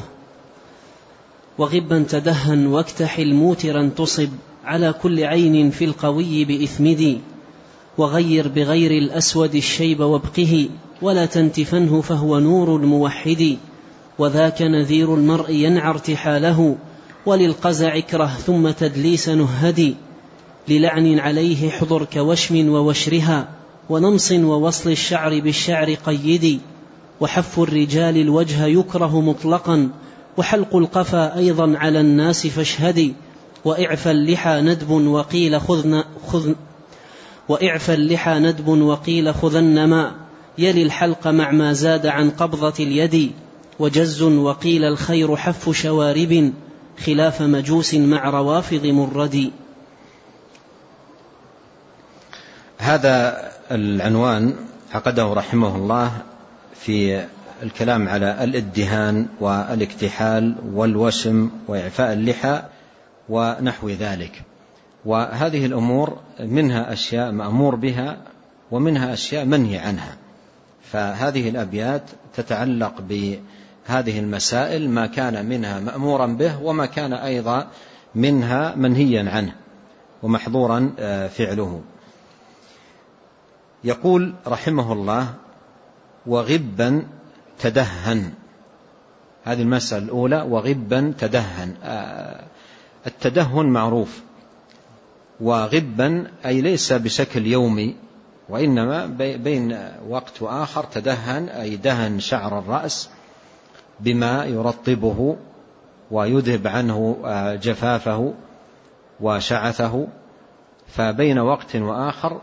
وغبا تدهن واكتحل موترا تصب على كل عين في القوي بإثمدي، وغير بغير الأسود الشيب وابقه ولا تنتفنه فهو نور الموحد، وذاك نذير المرء ينعى ارتحاله وللقزع اكره ثم تدليس نهدي، للعن عليه حضر كوشم ووشرها ونمص ووصل الشعر بالشعر قيدي، وحف الرجال الوجه يكره مطلقا وحلق القفا أيضا على الناس فاشهدي، وإعفى اللحى ندب وقيل خذن خذ وإعفى اللحى ندب وقيل خذنما يلي الحلق مع ما زاد عن قبضة اليد، وجز وقيل الخير حف شوارب خلاف مجوس مع روافض مرد. هذا العنوان عقده رحمه الله في الكلام على الادهان والاكتحال والوشم وإعفاء اللحى ونحو ذلك. وهذه الأمور منها أشياء مأمور بها ومنها أشياء منهي عنها، فهذه الأبيات تتعلق بهذه المسائل، ما كان منها مأمورا به وما كان أيضا منها منهيا عنه ومحظورا فعله. يقول رحمه الله: وغبا تدهن. هذه المسألة الأولى، وغبا تدهن. التدهن معروف، وغبا أي ليس بشكل يومي، وإنما بين وقت وآخر تدهن أي دهن شعر الرأس بما يرطبه ويذهب عنه جفافه وشعثه، فبين وقت وآخر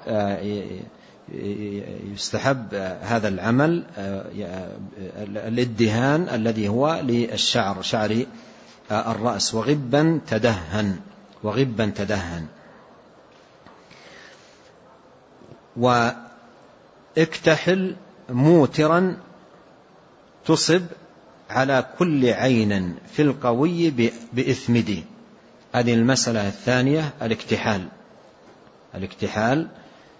يستحب هذا العمل الادهان الذي هو للشعر، شعر الرأس. وغبا تدهن، وغبا تدهن. واكتحل موترا تصب على كل عين في القوي بإثمد. هذه المسألة الثانية الاكتحال. الاكتحال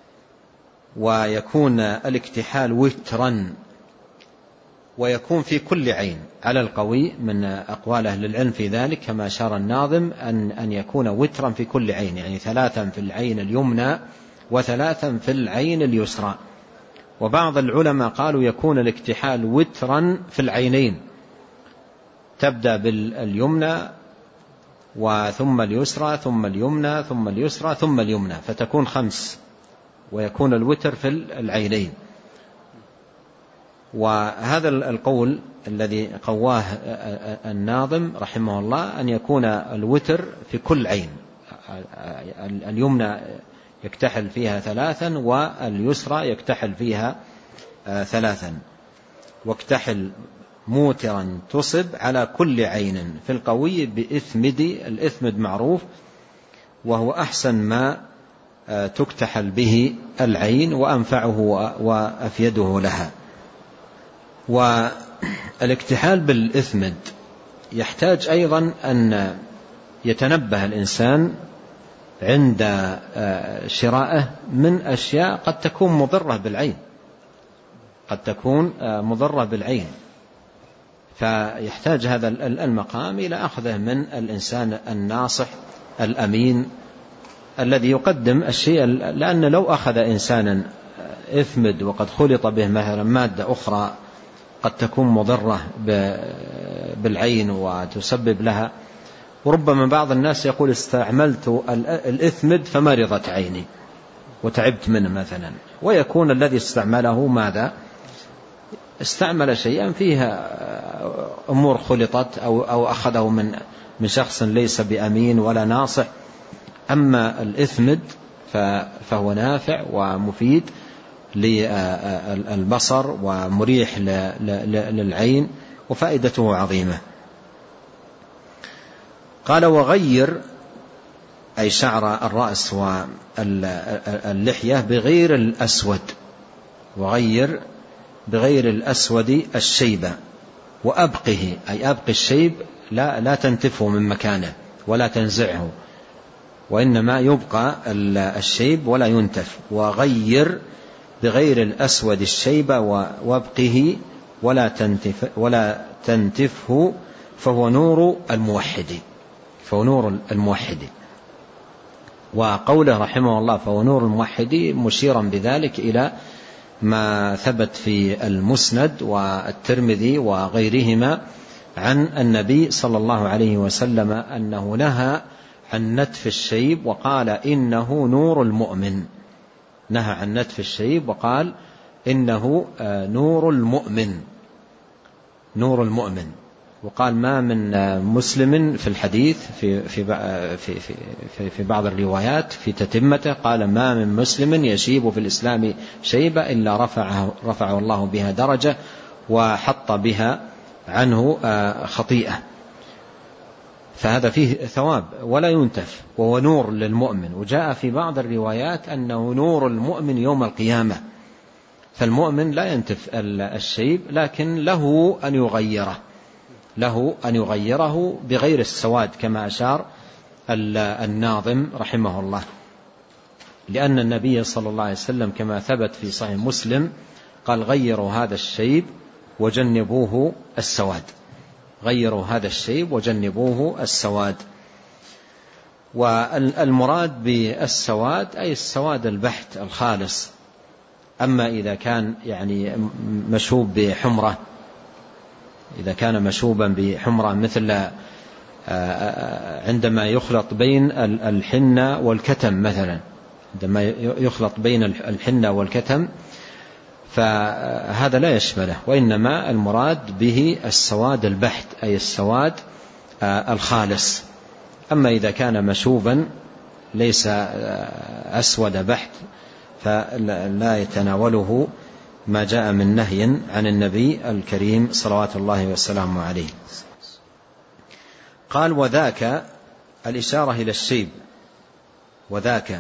ويكون الاكتحال وترا، ويكون في كل عين على القوي من أقوال أهل العلم في ذلك كما أشار الناظم أن, أن يكون وترا في كل عين، يعني ثلاثا في العين اليمنى وثلاثا في العين اليسرى. وبعض العلماء قالوا يكون الاكتحال وترا في العينين، تبدأ باليمنى وثم اليسرى ثم اليمنى ثم اليسرى ثم اليمنى، فتكون خمس، ويكون الوتر في العينين. وهذا القول الذي قواه الناظم رحمه الله أن يكون الوتر في كل عين، اليمنى يكتحل فيها ثلاثا واليسرى يكتحل فيها ثلاثا. واكتحل موترا تصب على كل عين في القوي بإثمد. الإثمد معروف وهو أحسن ما تكتحل به العين وأنفعه وأفيده لها. والاكتحال بالإثمد يحتاج أيضا أن يتنبه الإنسان عند شرائه من أشياء قد تكون مضرة بالعين، قد تكون مضرة بالعين، فيحتاج هذا المقام إلى أخذه من الإنسان الناصح الأمين الذي يقدم الشيء، لأن لو أخذ إنسانا إثمد وقد خلط به مثلا مادة أخرى قد تكون مضرة بالعين وتسبب لها، وربما بعض الناس يقول استعملت الإثمد فمرضت عيني وتعبت منه مثلا، ويكون الذي استعمله ماذا؟ استعمل شيئا فيها أمور خلطت أو, أو أخذه من, من شخص ليس بأمين ولا ناصح. أما الإثمد فهو نافع ومفيد للبصر ومريح للعين وفائدته عظيمة. قال وغير أي شعر الرأس واللحية بغير الأسود، وغير بغير الأسود الشيب وأبقه أي أبقي الشيب، لا, لا تنتفه من مكانه ولا تنزعه، وإنما يبقى الشيب ولا ينتف. وغير بغير الأسود الشيب وابقه ولا تنتف ولا تنتفه فهو نور الموحد، فهو نور الموحد. وقوله رحمه الله فهو نور الموحد مشيرا بذلك إلى ما ثبت في المسند والترمذي وغيرهما عن النبي صلى الله عليه وسلم أنه نهى عن نتف الشيب وقال إنه نور المؤمن، نهى عن نتف الشيب وقال إنه نور المؤمن، نور المؤمن. وقال ما من مسلم في الحديث في في في في, في بعض الروايات في تتمته قال ما من مسلم يشيب في الإسلام شيبة إلا رفعه رفعه الله بها درجة وحط بها عنه خطيئة، فهذا فيه ثواب ولا ينتف، وهو نور للمؤمن. وجاء في بعض الروايات أنه نور المؤمن يوم القيامة، فالمؤمن لا ينتف الشيب لكن له أن يغيره، له أن يغيره بغير السواد كما أشار الناظم رحمه الله، لأن النبي صلى الله عليه وسلم كما ثبت في صحيح مسلم قال غيروا هذا الشيب وجنبوه السواد، غيروا هذا الشيب وجنبوه السواد. والمراد بالسواد أي السواد البحت الخالص. أما إذا كان يعني مشوب بحمرة، إذا كان مشوبا بحمرة مثل عندما يخلط بين الحنة والكتم مثلا، عندما يخلط بين الحنة والكتم فهذا لا يشمله، وإنما المراد به السواد البحت أي السواد الخالص. أما إذا كان مشوبا ليس أسود بحت فلا يتناوله ما جاء من نهي عن النبي الكريم صلوات الله وسلامه عليه. قال وذاك الإشارة إلى الشيب، وذاك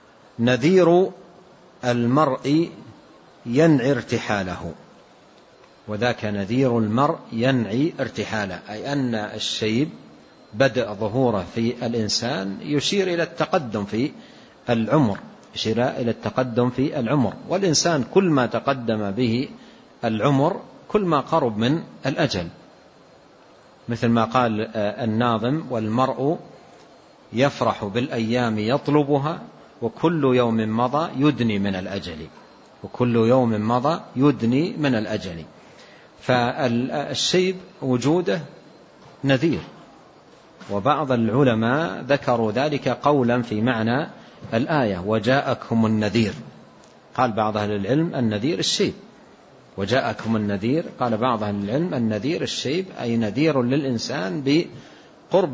نذير المرء ينعي ارتحاله، وذاك نذير المرء ينعي ارتحاله، أي أن الشيب بدأ ظهوره في الإنسان يشير إلى التقدم في العمر، يشير إلى التقدم في العمر، والإنسان كل ما تقدم به العمر كل ما قرب من الأجل، مثل ما قال الناظم: والمرء يفرح بالأيام يطلبها وكل يوم مضى يدني من الأجل، وكل يوم مضى يدني من الأجل. فالشيب وجوده نذير، وبعض العلماء ذكروا ذلك قولا في معنى الآية: وجاءكم النذير. قال بعض أهل العلم النذير الشيب، وجاءكم النذير. قال بعض أهل العلم النذير الشيب، أي نذير للإنسان بقرب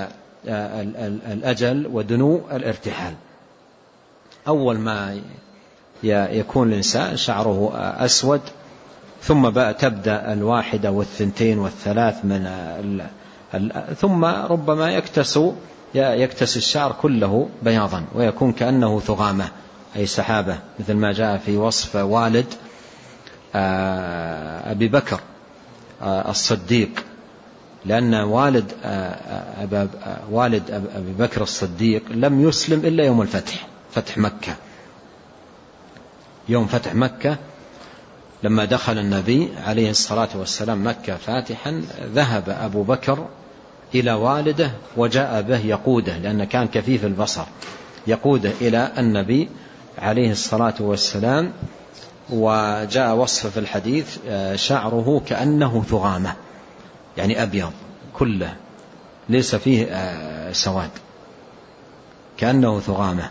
الأجل ودنو الارتحال. أول ما يكون الإنسان شعره أسود، ثم بقى تبدأ الواحدة والثنتين والثلاث من ال... ال... ثم ربما يكتس يكتس الشعر كله بياضا ويكون كأنه ثغامة، أي سحابة، مثل ما جاء في وصف والد أبي بكر الصديق، لأن والد أبا والد أبي بكر الصديق لم يسلم إلا يوم الفتح، فتح مكة. يوم فتح مكة لما دخل النبي عليه الصلاة والسلام مكة فاتحا، ذهب أبو بكر إلى والده وجاء به يقوده، لأن كان كفيف البصر، يقوده إلى النبي عليه الصلاة والسلام. وجاء وصف في الحديث: شعره كأنه ثغامة، يعني أبيض كله ليس فيه سواد، كأنه ثغامة.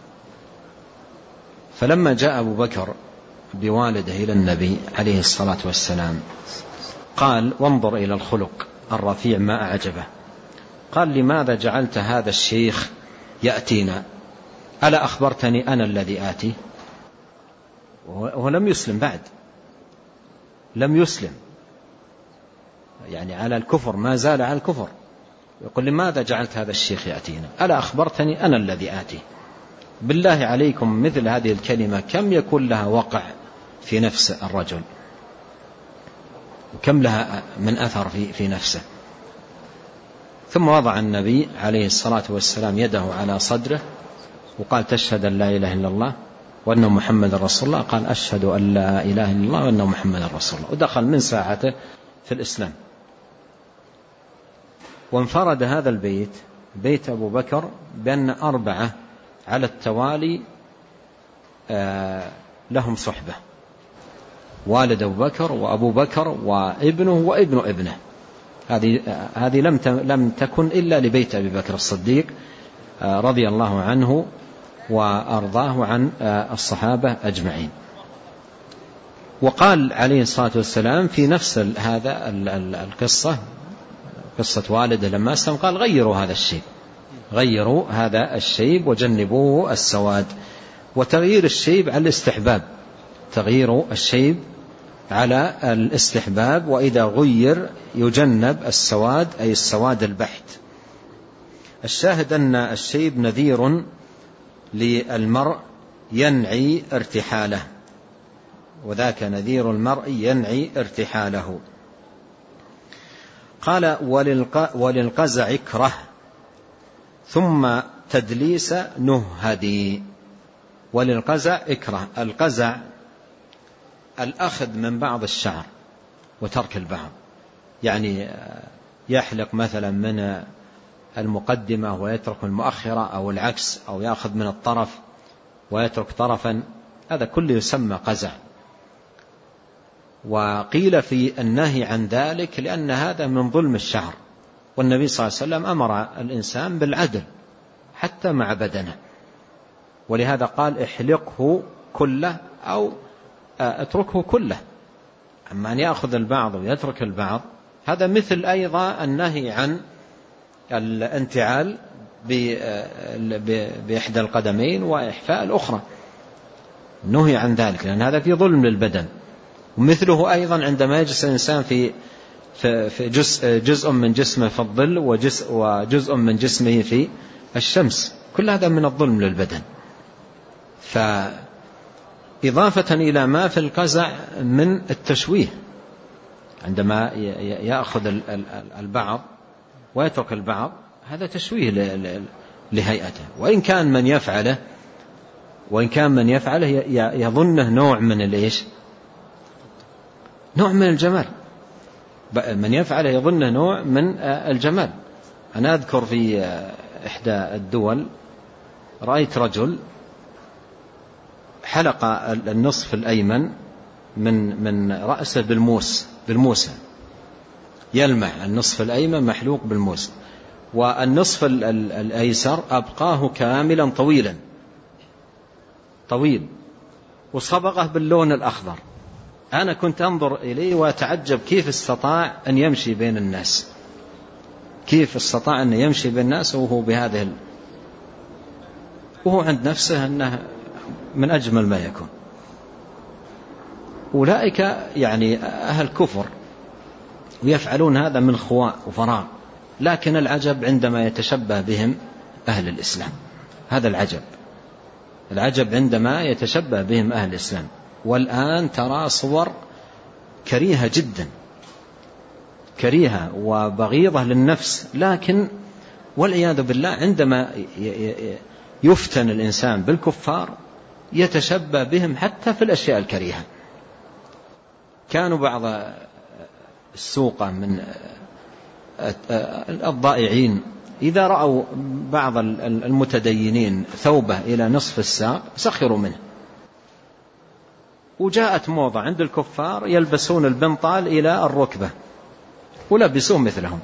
فلما جاء أبو بكر بوالده إلى النبي عليه الصلاة والسلام قال: وانظر إلى الخلق الرفيع ما أعجبه. قال: لماذا جعلت هذا الشيخ يأتينا؟ ألا أخبرتني أنا الذي آتي؟ وهو لم يسلم بعد، لم يسلم، يعني على الكفر، ما زال على الكفر. يقول: لماذا جعلت هذا الشيخ يأتينا؟ ألا أخبرتني أنا الذي آتي؟ بالله عليكم مثل هذه الكلمة كم يكون لها وقع في نفس الرجل، وكم لها من أثر في, في نفسه. ثم وضع النبي عليه الصلاة والسلام يده على صدره وقال: تشهد أن لا إله إلا الله وأن محمد رسول الله؟ قال: أشهد أن لا إله إلا الله وأن محمد رسول الله. ودخل من ساعته في الإسلام. وانفرد هذا البيت، بيت أبو بكر، بأن أربعة على التوالي لهم صحبة: والد أبو بكر وأبو بكر وابنه وابن ابنه. هذه هذه لم لم تكن إلا لبيت أبي بكر الصديق رضي الله عنه وأرضاه عن الصحابة أجمعين. وقال عليه الصلاة والسلام في نفس هذا القصة، قصة والده لما أسلم، قال: غيروا هذا الشيب، غيروا هذا الشيب وجنبوه السواد. وتغيير الشيب على الاستحباب، تغيير الشيب على الاستحباب، وإذا غير يجنب السواد، أي السواد البحت. الشاهد أن الشيب نذير للمرء ينعي ارتحاله، وذاك نذير المرء ينعي ارتحاله. قال: وللقزع اكره ثم تدليس نهدي. وللقزع اكره، القزع الأخذ من بعض الشعر وترك البعض، يعني يحلق مثلا من المقدمة ويترك المؤخرة، أو العكس، أو يأخذ من الطرف ويترك طرفا، هذا كله يسمى قزع. وقيل في النهي عن ذلك لأن هذا من ظلم الشعر، والنبي صلى الله عليه وسلم أمر الإنسان بالعدل حتى مع بدنه، ولهذا قال: احلقه كله أو اتركه كله. أما أن يأخذ البعض ويترك البعض، هذا مثل أيضا النهي عن الانتعال بإحدى القدمين وإحفاء الأخرى، نهي عن ذلك لأن هذا في ظلم للبدن. ومثله أيضا عندما يجلس الإنسان في في جزء, جزء من جسمه في الظل وجزء, وجزء من جسمه في الشمس، كل هذا من الظلم للبدن. فإضافة إلى ما في القزع من التشويه، عندما يأخذ البعض ويترك البعض هذا تشويه لهيئته. وإن كان من يفعله وإن كان من يفعله يظنه نوع من الإيش نوع من الجمال، من يفعله يظنه نوع من الجمال. أنا أذكر في إحدى الدول رأيت رجل حلق النصف الأيمن من من رأسه بالموس بالموسى، يلمع النصف الأيمن محلوق بالموس، والنصف الأيسر أبقاه كاملا طويلا طويل وصبغه باللون الأخضر. أنا كنت أنظر إليه وأتعجب كيف استطاع أن يمشي بين الناس، كيف استطاع أن يمشي بين الناس وهو بهذه ال... وهو عند نفسه أنه من أجمل ما يكون. أولئك يعني أهل كفر ويفعلون هذا من خواء وفراغ، لكن العجب عندما يتشبه بهم أهل الإسلام. هذا العجب العجب عندما يتشبه بهم أهل الإسلام. والآن ترى صور كريهة جدا، كريهة وبغيضة للنفس، لكن والعياذ بالله عندما يفتن الإنسان بالكفار يتشبه بهم حتى في الأشياء الكريهة. كانوا بعض السوقة من الضائعين إذا رأوا بعض المتدينين ثوبه إلى نصف الساق سخروا منه. وجاءت موضة عند الكفار يلبسون البنطال إلى الركبة ولبسوه مثلهم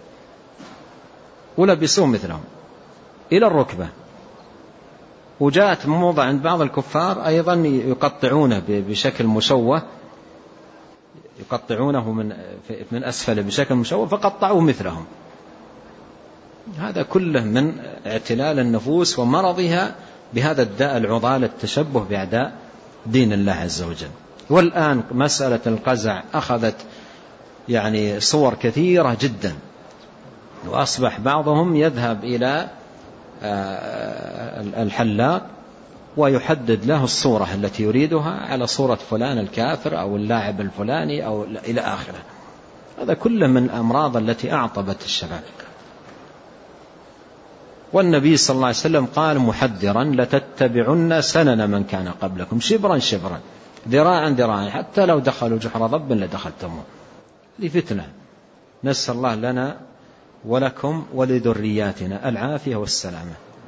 ولبسوه مثلهم إلى الركبة. وجاءت موضة عند بعض الكفار أيضا يقطعونه بشكل مشوه، يقطعونه من من أسفل بشكل مشوه فقطعوه مثلهم. هذا كله من اعتلال النفوس ومرضها بهذا الداء العضال، التشبه بأعداء دين الله عز وجل. والآن مسألة القزع أخذت يعني صور كثيرة جدا، وأصبح بعضهم يذهب إلى الحلاق ويحدد له الصورة التي يريدها على صورة فلان الكافر أو اللاعب الفلاني أو إلى آخره. هذا كله من الأمراض التي أعطبت الشباب. والنبي صلى الله عليه وسلم قال محذرا لتتبعن سنن من كان قبلكم شبرا شبرا ذراعا ذراعا حتى لو دخلوا جحر ضب لدخلتموه. لفتنة، نسأل الله لنا ولكم ولذرياتنا العافية والسلامة.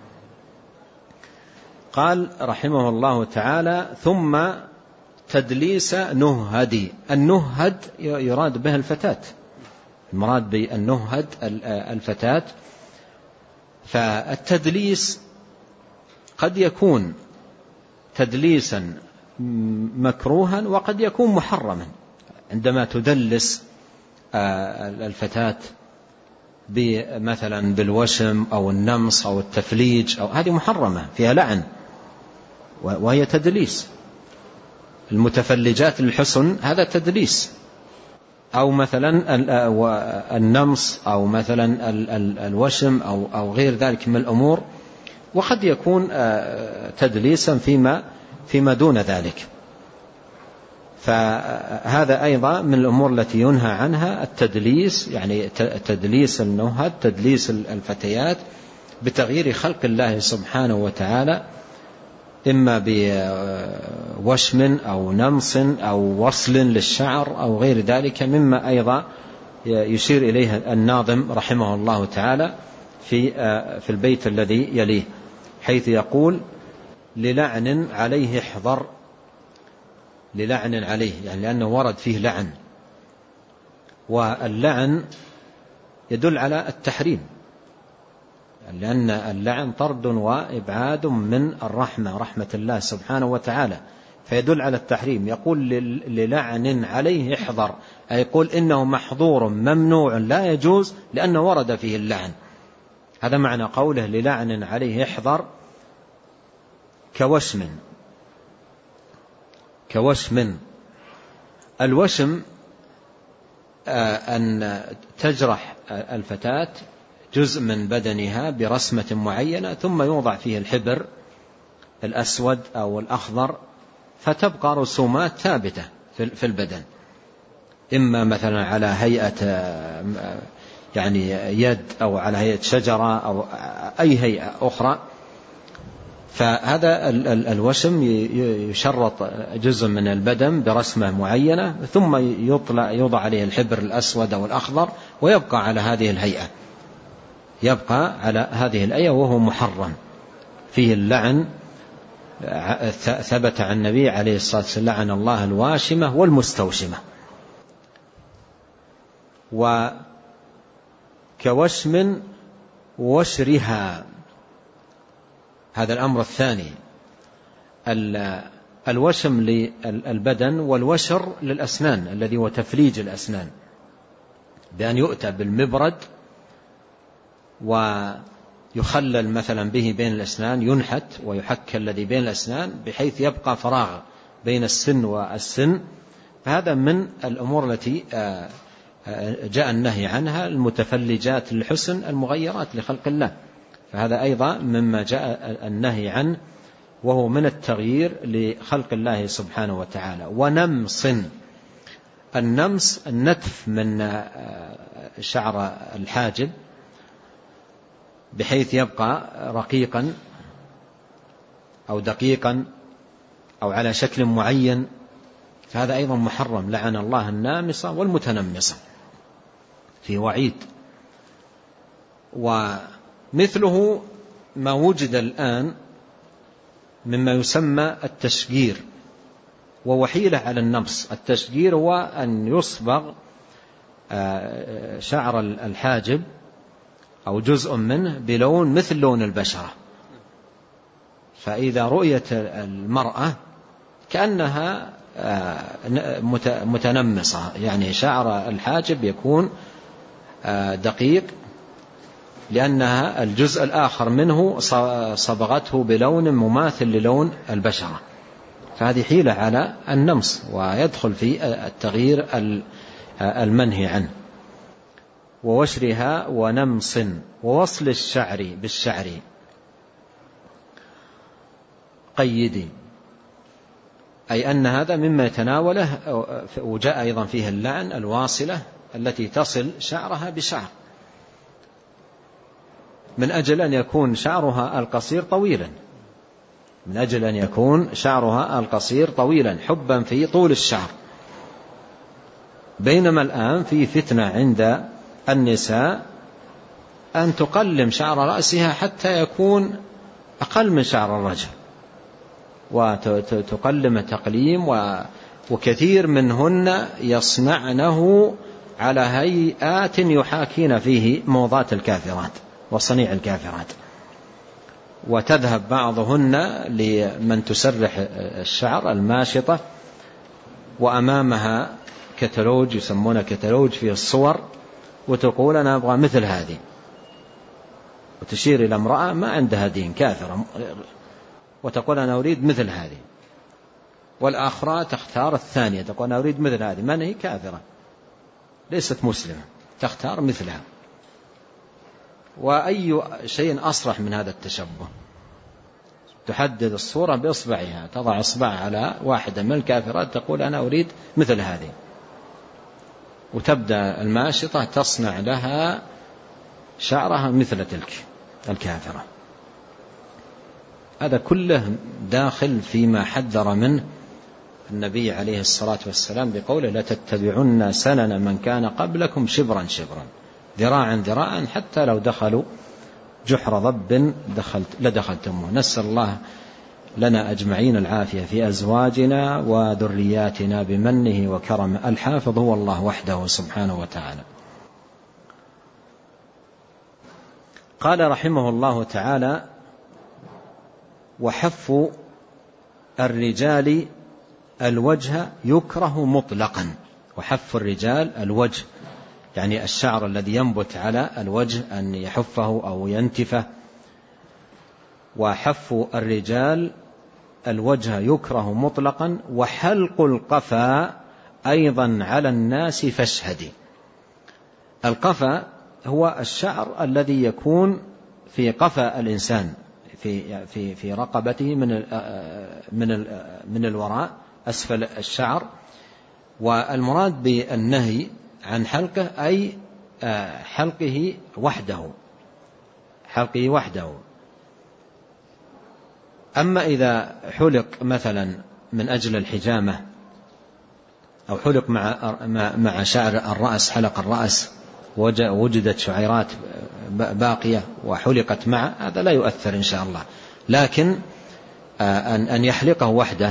قال رحمه الله تعالى ثم تدليس نهدي. النهد يراد به الفتاة، المراد بالنهد الفتاة. فالتدليس قد يكون تدليسا مكروها وقد يكون محرما. عندما تدلس الفتاة مثلا بالوشم أو النمص أو التفليج أو هذه محرمة فيها لعن وهي تدليس. المتفلجات للحسن هذا تدليس، أو مثلا النمص أو مثلا الوشم أو أو غير ذلك من الأمور. وقد يكون تدليسا فيما فيما دون ذلك. فهذا أيضا من الأمور التي ينهى عنها التدليس، يعني تدليس النهد، تدليس الفتيات بتغيير خلق الله سبحانه وتعالى، إما بوشم أو نمص أو وصل للشعر أو غير ذلك، مما أيضا يشير إليه الناظم رحمه الله تعالى في في البيت الذي يليه، حيث يقول للعن عليه احذر. للعن عليه يعني لأنه ورد فيه لعن، واللعن يدل على التحريم، لأن اللعن طرد وإبعاد من الرحمة، رحمة الله سبحانه وتعالى، فيدل على التحريم. يقول للعن عليه احذر، أي يقول إنه محظور ممنوع لا يجوز لأنه ورد فيه اللعن. هذا معنى قوله للعن عليه احذر. كوشم، كوشم الوشم أن تجرح الفتاة جزء من بدنها برسمة معينة ثم يوضع فيه الحبر الأسود أو الأخضر فتبقى رسومات ثابتة في البدن. إما مثلا على هيئة يعني يد أو على هيئة شجرة أو أي هيئة أخرى، فهذا الوشم يشرط جزء من البدن برسمة معينة ثم يطلع يوضع عليه الحبر الأسود أو الأخضر ويبقى على هذه الهيئة، يبقى على هذه الهيئة وهو محرم، فيه اللعن. ثبت عن النبي عليه الصلاة والسلام: لعن الله الواشمة والمستوشمة. وكوشم وشرها، هذا الأمر الثاني، الوشم للبدن والوشر للأسنان الذي هو تفليج الأسنان، بأن يؤتى بالمبرد ويخلل مثلا به بين الأسنان، ينحت ويحك الذي بين الأسنان بحيث يبقى فراغ بين السن والسن. فهذا من الأمور التي جاء النهي عنها، المتفلجات للحسن المغيرات لخلق الله، فهذا أيضا مما جاء النهي عنه، وهو من التغيير لخلق الله سبحانه وتعالى. ونمص، النمص النتف من شعر الحاجب بحيث يبقى رقيقا أو دقيقا أو على شكل معين، فهذا أيضا محرم. لعن الله النامصة والمتنمصة، في وعيد. ومثله ما وجد الآن مما يسمى التشجير، ووحيلة على النمص. التشجير هو أن يصبغ شعر الحاجب أو جزء منه بلون مثل لون البشرة، فإذا رؤيت المرأة كأنها متنمصة، يعني شعر الحاجب يكون دقيق لأنها الجزء الآخر منه صبغته بلون مماثل للون البشرة، فهذه حيلة على النمص ويدخل في التغيير المنهي عنه. ووشرها ونمص ووصل الشعر بالشعر قيدي، أي أن هذا مما يتناوله. وجاء أيضا فيه اللعن الواصلة التي تصل شعرها بشعر من أجل أن يكون شعرها القصير طويلا، من أجل أن يكون شعرها القصير طويلا حبا في طول الشعر. بينما الآن في فتنة عند النساء أن تقلم شعر رأسها حتى يكون أقل من شعر الرجل، وتقلم تقليم، وكثير منهن يصنعنه على هيئات يحاكين فيه موضات الكافرات وصنيع الكافرات. وتذهب بعضهن لمن تسرح الشعر الماشطة وأمامها كتالوج يسمونه كتالوج فيه الصور، وتقول أنا أبغى مثل هذه، وتشير إلى امرأة ما عندها دين كافرة وتقول أنا أريد مثل هذه، والآخرى تختار الثانية تقول أنا أريد مثل هذه، من هي كافرة ليست مسلمة، تختار مثلها. وأي شيء أصرح من هذا التشبه؟ تحدد الصورة بإصبعها، تضع إصبعها على واحدة من الكافرات تقول أنا أريد مثل هذه، وتبدأ الماشطة تصنع لها شعرها مثل تلك الكافرة. هذا كله داخل فيما حذر منه النبي عليه الصلاة والسلام بقوله لتتبعن سنن من كان قبلكم شبرا شبرا ذراعا ذراعا حتى لو دخلوا جحر ضب دخلت لدخلتموه. نسأل الله لنا أجمعين العافية في أزواجنا وذرياتنا بمنه وكرمه. الحافظ هو الله وحده سبحانه وتعالى. قال رحمه الله تعالى وحف الرجال الوجه يكره مطلقا. وحف الرجال الوجه يعني الشعر الذي ينبت على الوجه أن يحفه أو ينتفه. وحف الرجال الوجه يكره مطلقا. وحلق القفا أيضا على الناس فاشهدي. القفا هو الشعر الذي يكون في قفا الإنسان في في في رقبته من من من الوراء أسفل الشعر والمراد بالنهي عن حلقه أي حلقه وحده، حلقه وحده. أما إذا حلق مثلا من أجل الحجامة أو حلق مع مع شعر الرأس، حلق الرأس وجدت شعيرات باقية وحلقت معه، هذا لا يؤثر إن شاء الله. لكن أن يحلقه وحده،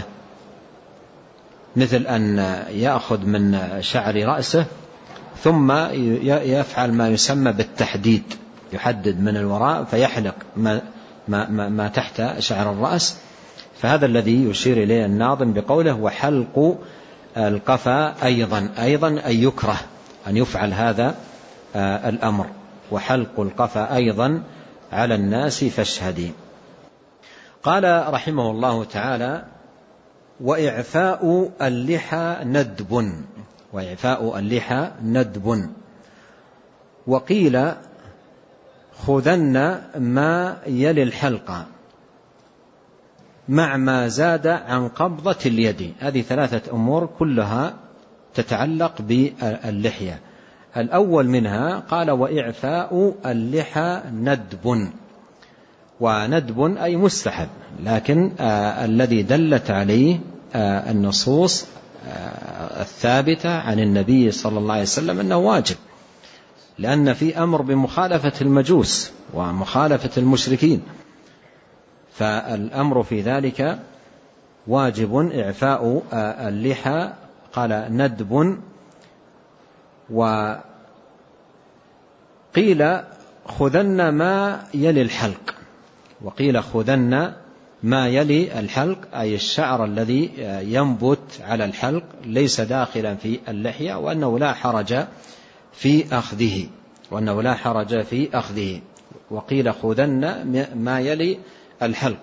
مثل أن يأخذ من شعر رأسه ثم يفعل ما يسمى بالتحديد، يحدد من الوراء فيحلق ما, ما, ما, ما تحت شعر الرأس، فهذا الذي يشير إليه الناظم بقوله وحلق القفا أيضا. أيضا أن يكره أن يفعل هذا الأمر، وحلق القفا أيضا على الناس فاشهدي. قال رحمه الله تعالى وإعفاء اللحى ندب، وإعفاء اللحى ندب. وقيل خذن ما يلي الحلقة مع ما زاد عن قبضة اليد. هذه ثلاثة أمور كلها تتعلق باللحية. الأول منها قال وإعفاء اللحى ندب، وندب أي مستحب، لكن آه الذي دلت عليه آه النصوص آه الثابتة عن النبي صلى الله عليه وسلم أنه واجب، لأن في أمر بمخالفة المجوس ومخالفة المشركين، فالأمر في ذلك واجب إعفاء آه اللحى. قال ندب. وقيل خذن ما يلي الحلق، وقيل خذن ما يلي الحلق أي الشعر الذي ينبت على الحلق ليس داخلا في اللحية، وأنه لا حرج في أخذه، وأنه لا حرج في أخذه. وقيل خذن ما يلي الحلق.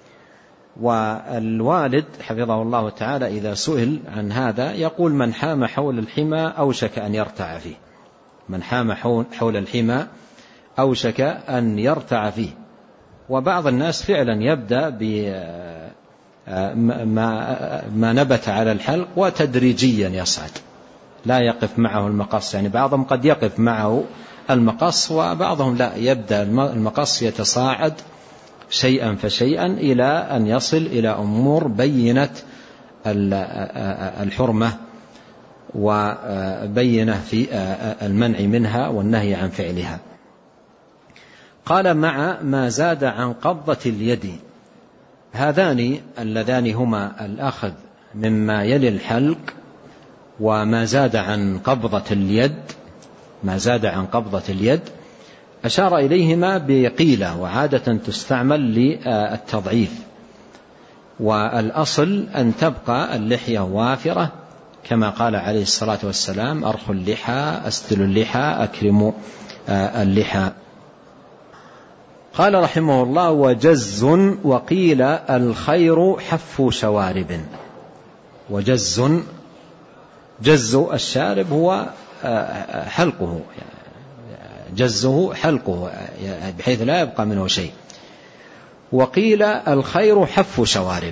والوالد حفظه الله تعالى إذا سئل عن هذا يقول من حام حول الحمى أوشك أن يرتع فيه، من حام حول الحمى أوشك أن يرتع فيه. وبعض الناس فعلا يبدأ بما نبت على الحلق وتدريجيا يصعد، لا يقف معه المقص. يعني بعضهم قد يقف معه المقص وبعضهم لا، يبدأ المقص يتصاعد شيئا فشيئا إلى أن يصل إلى أمور بينة الحرمة وبينة في المنع منها والنهي عن فعلها. قال مع ما زاد عن قبضة اليد. هذان اللذان هما الأخذ مما يلي الحلق وما زاد عن قبضة اليد، ما زاد عن قبضة اليد أشار إليهما بقيلة، وعادة تستعمل للتضعيف، والأصل أن تبقى اللحية وافرة كما قال عليه الصلاة والسلام أرخوا اللحى أسدلوا اللحى أكرموا اللحى. قال رحمه الله وجز. وقيل الخير حف شوارب. وجز، جز الشارب هو حلقه، جزه حلقه بحيث لا يبقى منه شيء. وقيل الخير حف شوارب،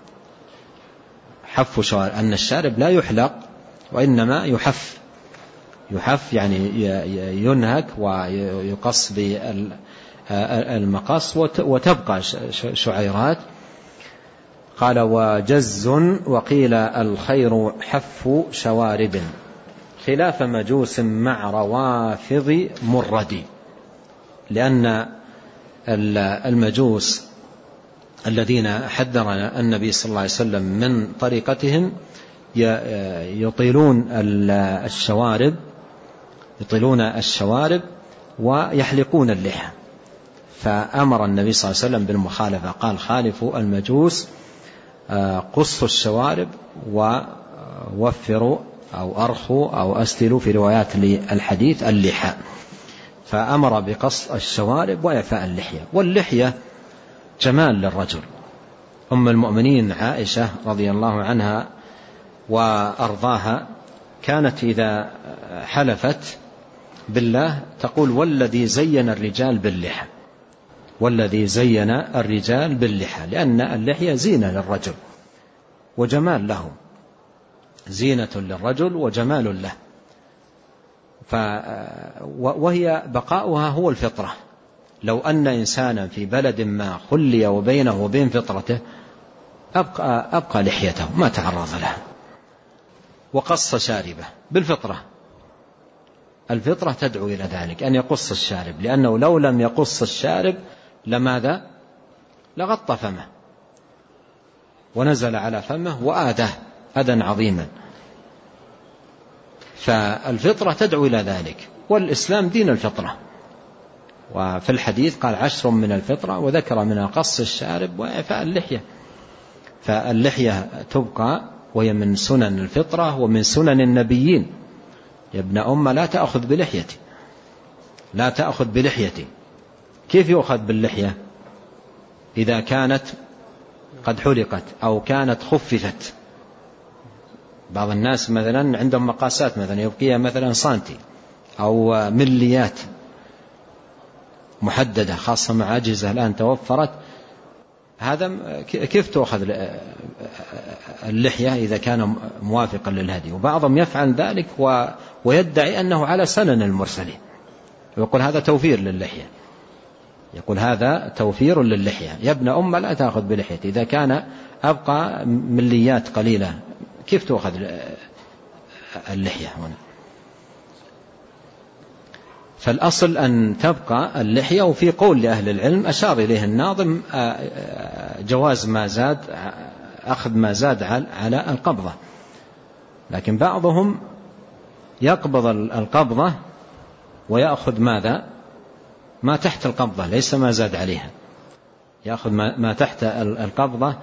حف شوارب أن الشارب لا يحلق وإنما يحف، يحف يعني ينهك ويقص بالمقص وتبقى شعيرات. قال وجز. وقيل الخير حف شوارب خلاف مجوس مع روافض مرد، لأن المجوس الذين حذرنا النبي صلى الله عليه وسلم من طريقتهم يطيلون الشوارب، يطيلون الشوارب ويحلقون اللحى، فأمر النبي صلى الله عليه وسلم بالمخالفة، قال خالفوا المجوس قصوا الشوارب ووفروا أو أرخوا أو أسدلوا في روايات للحديث اللحى، فأمر بقص الشوارب وإعفاء اللحية. واللحية جمال للرجل. أم المؤمنين عائشة رضي الله عنها وأرضاها كانت إذا حلفت بالله تقول والذي زين الرجال باللحى، والذي زين الرجال باللحى، لأن اللحية زينة للرجل وجمال له. زينة للرجل وجمال له. ف وهي بقاؤها هو الفطرة. لو أن إنسانا في بلد ما خلي وبينه وبين فطرته أبقى, أبقى لحيته ما تعرض لها وقص شاربه بالفطرة. الفطرة تدعو إلى ذلك أن يقص الشارب، لأنه لو لم يقص الشارب لماذا؟ لغطى فمه ونزل على فمه وآذاه أذى عظيما. فالفطرة تدعو إلى ذلك، والإسلام دين الفطرة. وفي الحديث قال عشر من الفطرة، وذكر منها قص الشارب وإعفاء اللحية. فاللحية تبقى وهي من سنن الفطرة ومن سنن النبيين. يا ابن أم لا تأخذ بلحيتي، لا تأخذ بلحيتي. كيف يؤخذ باللحية؟ إذا كانت قد حلقت أو كانت خففت. بعض الناس مثلا عندهم مقاسات مثلا يبقيها مثلا سنتي أو مليات محددة، خاصة مع أجهزة الآن توفرت. هذا كيف تأخذ اللحية إذا كان موافقا للهدي؟ وبعضهم يفعل ذلك ويدعي أنه على سنن المرسلين، ويقول هذا توفير للحية، يقول هذا توفير للحية. يا ابن أم لا تأخذ بلحيتي، إذا كان أبقى مليات قليلة كيف تأخذ اللحية هنا؟ فالأصل أن تبقى اللحية. وفي قول لأهل العلم أشار إليه الناظم جواز ما زاد، أخذ ما زاد على القبضة، لكن بعضهم يقبض القبضة ويأخذ ماذا؟ ما تحت القبضة، ليس ما زاد عليها، يأخذ ما تحت القبضة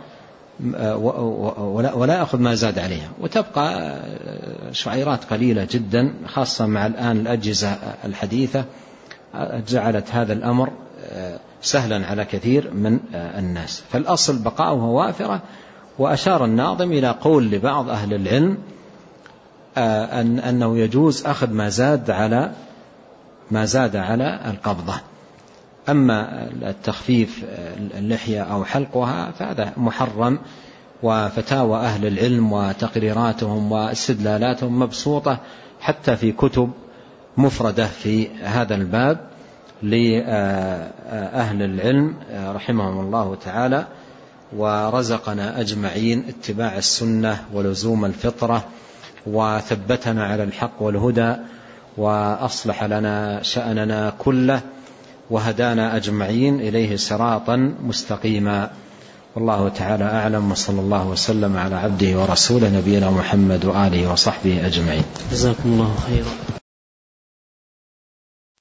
ولا يأخذ ما زاد عليها، وتبقى شعيرات قليلة جدا، خاصة مع الآن الأجهزة الحديثة جعلت هذا الأمر سهلا على كثير من الناس. فالأصل بقاؤها وافرة. وأشار الناظم إلى قول لبعض أهل العلم أن أنه يجوز أخذ ما زاد على ما زاد على القبضة. أما التخفيف اللحية أو حلقها فهذا محرم. وفتاوى أهل العلم وتقريراتهم واستدلالاتهم مبسوطة حتى في كتب مفردة في هذا الباب لأهل العلم رحمهم الله تعالى، ورزقنا أجمعين اتباع السنة ولزوم الفطرة، وثبتنا على الحق والهدى، وأصلح لنا شأننا كله، وهدانا أجمعين إليه صراطا مستقيما. والله تعالى أعلم، وصلى الله وسلم على عبده ورسوله نبينا محمد وآله وصحبه أجمعين. جزاكم الله خيرا.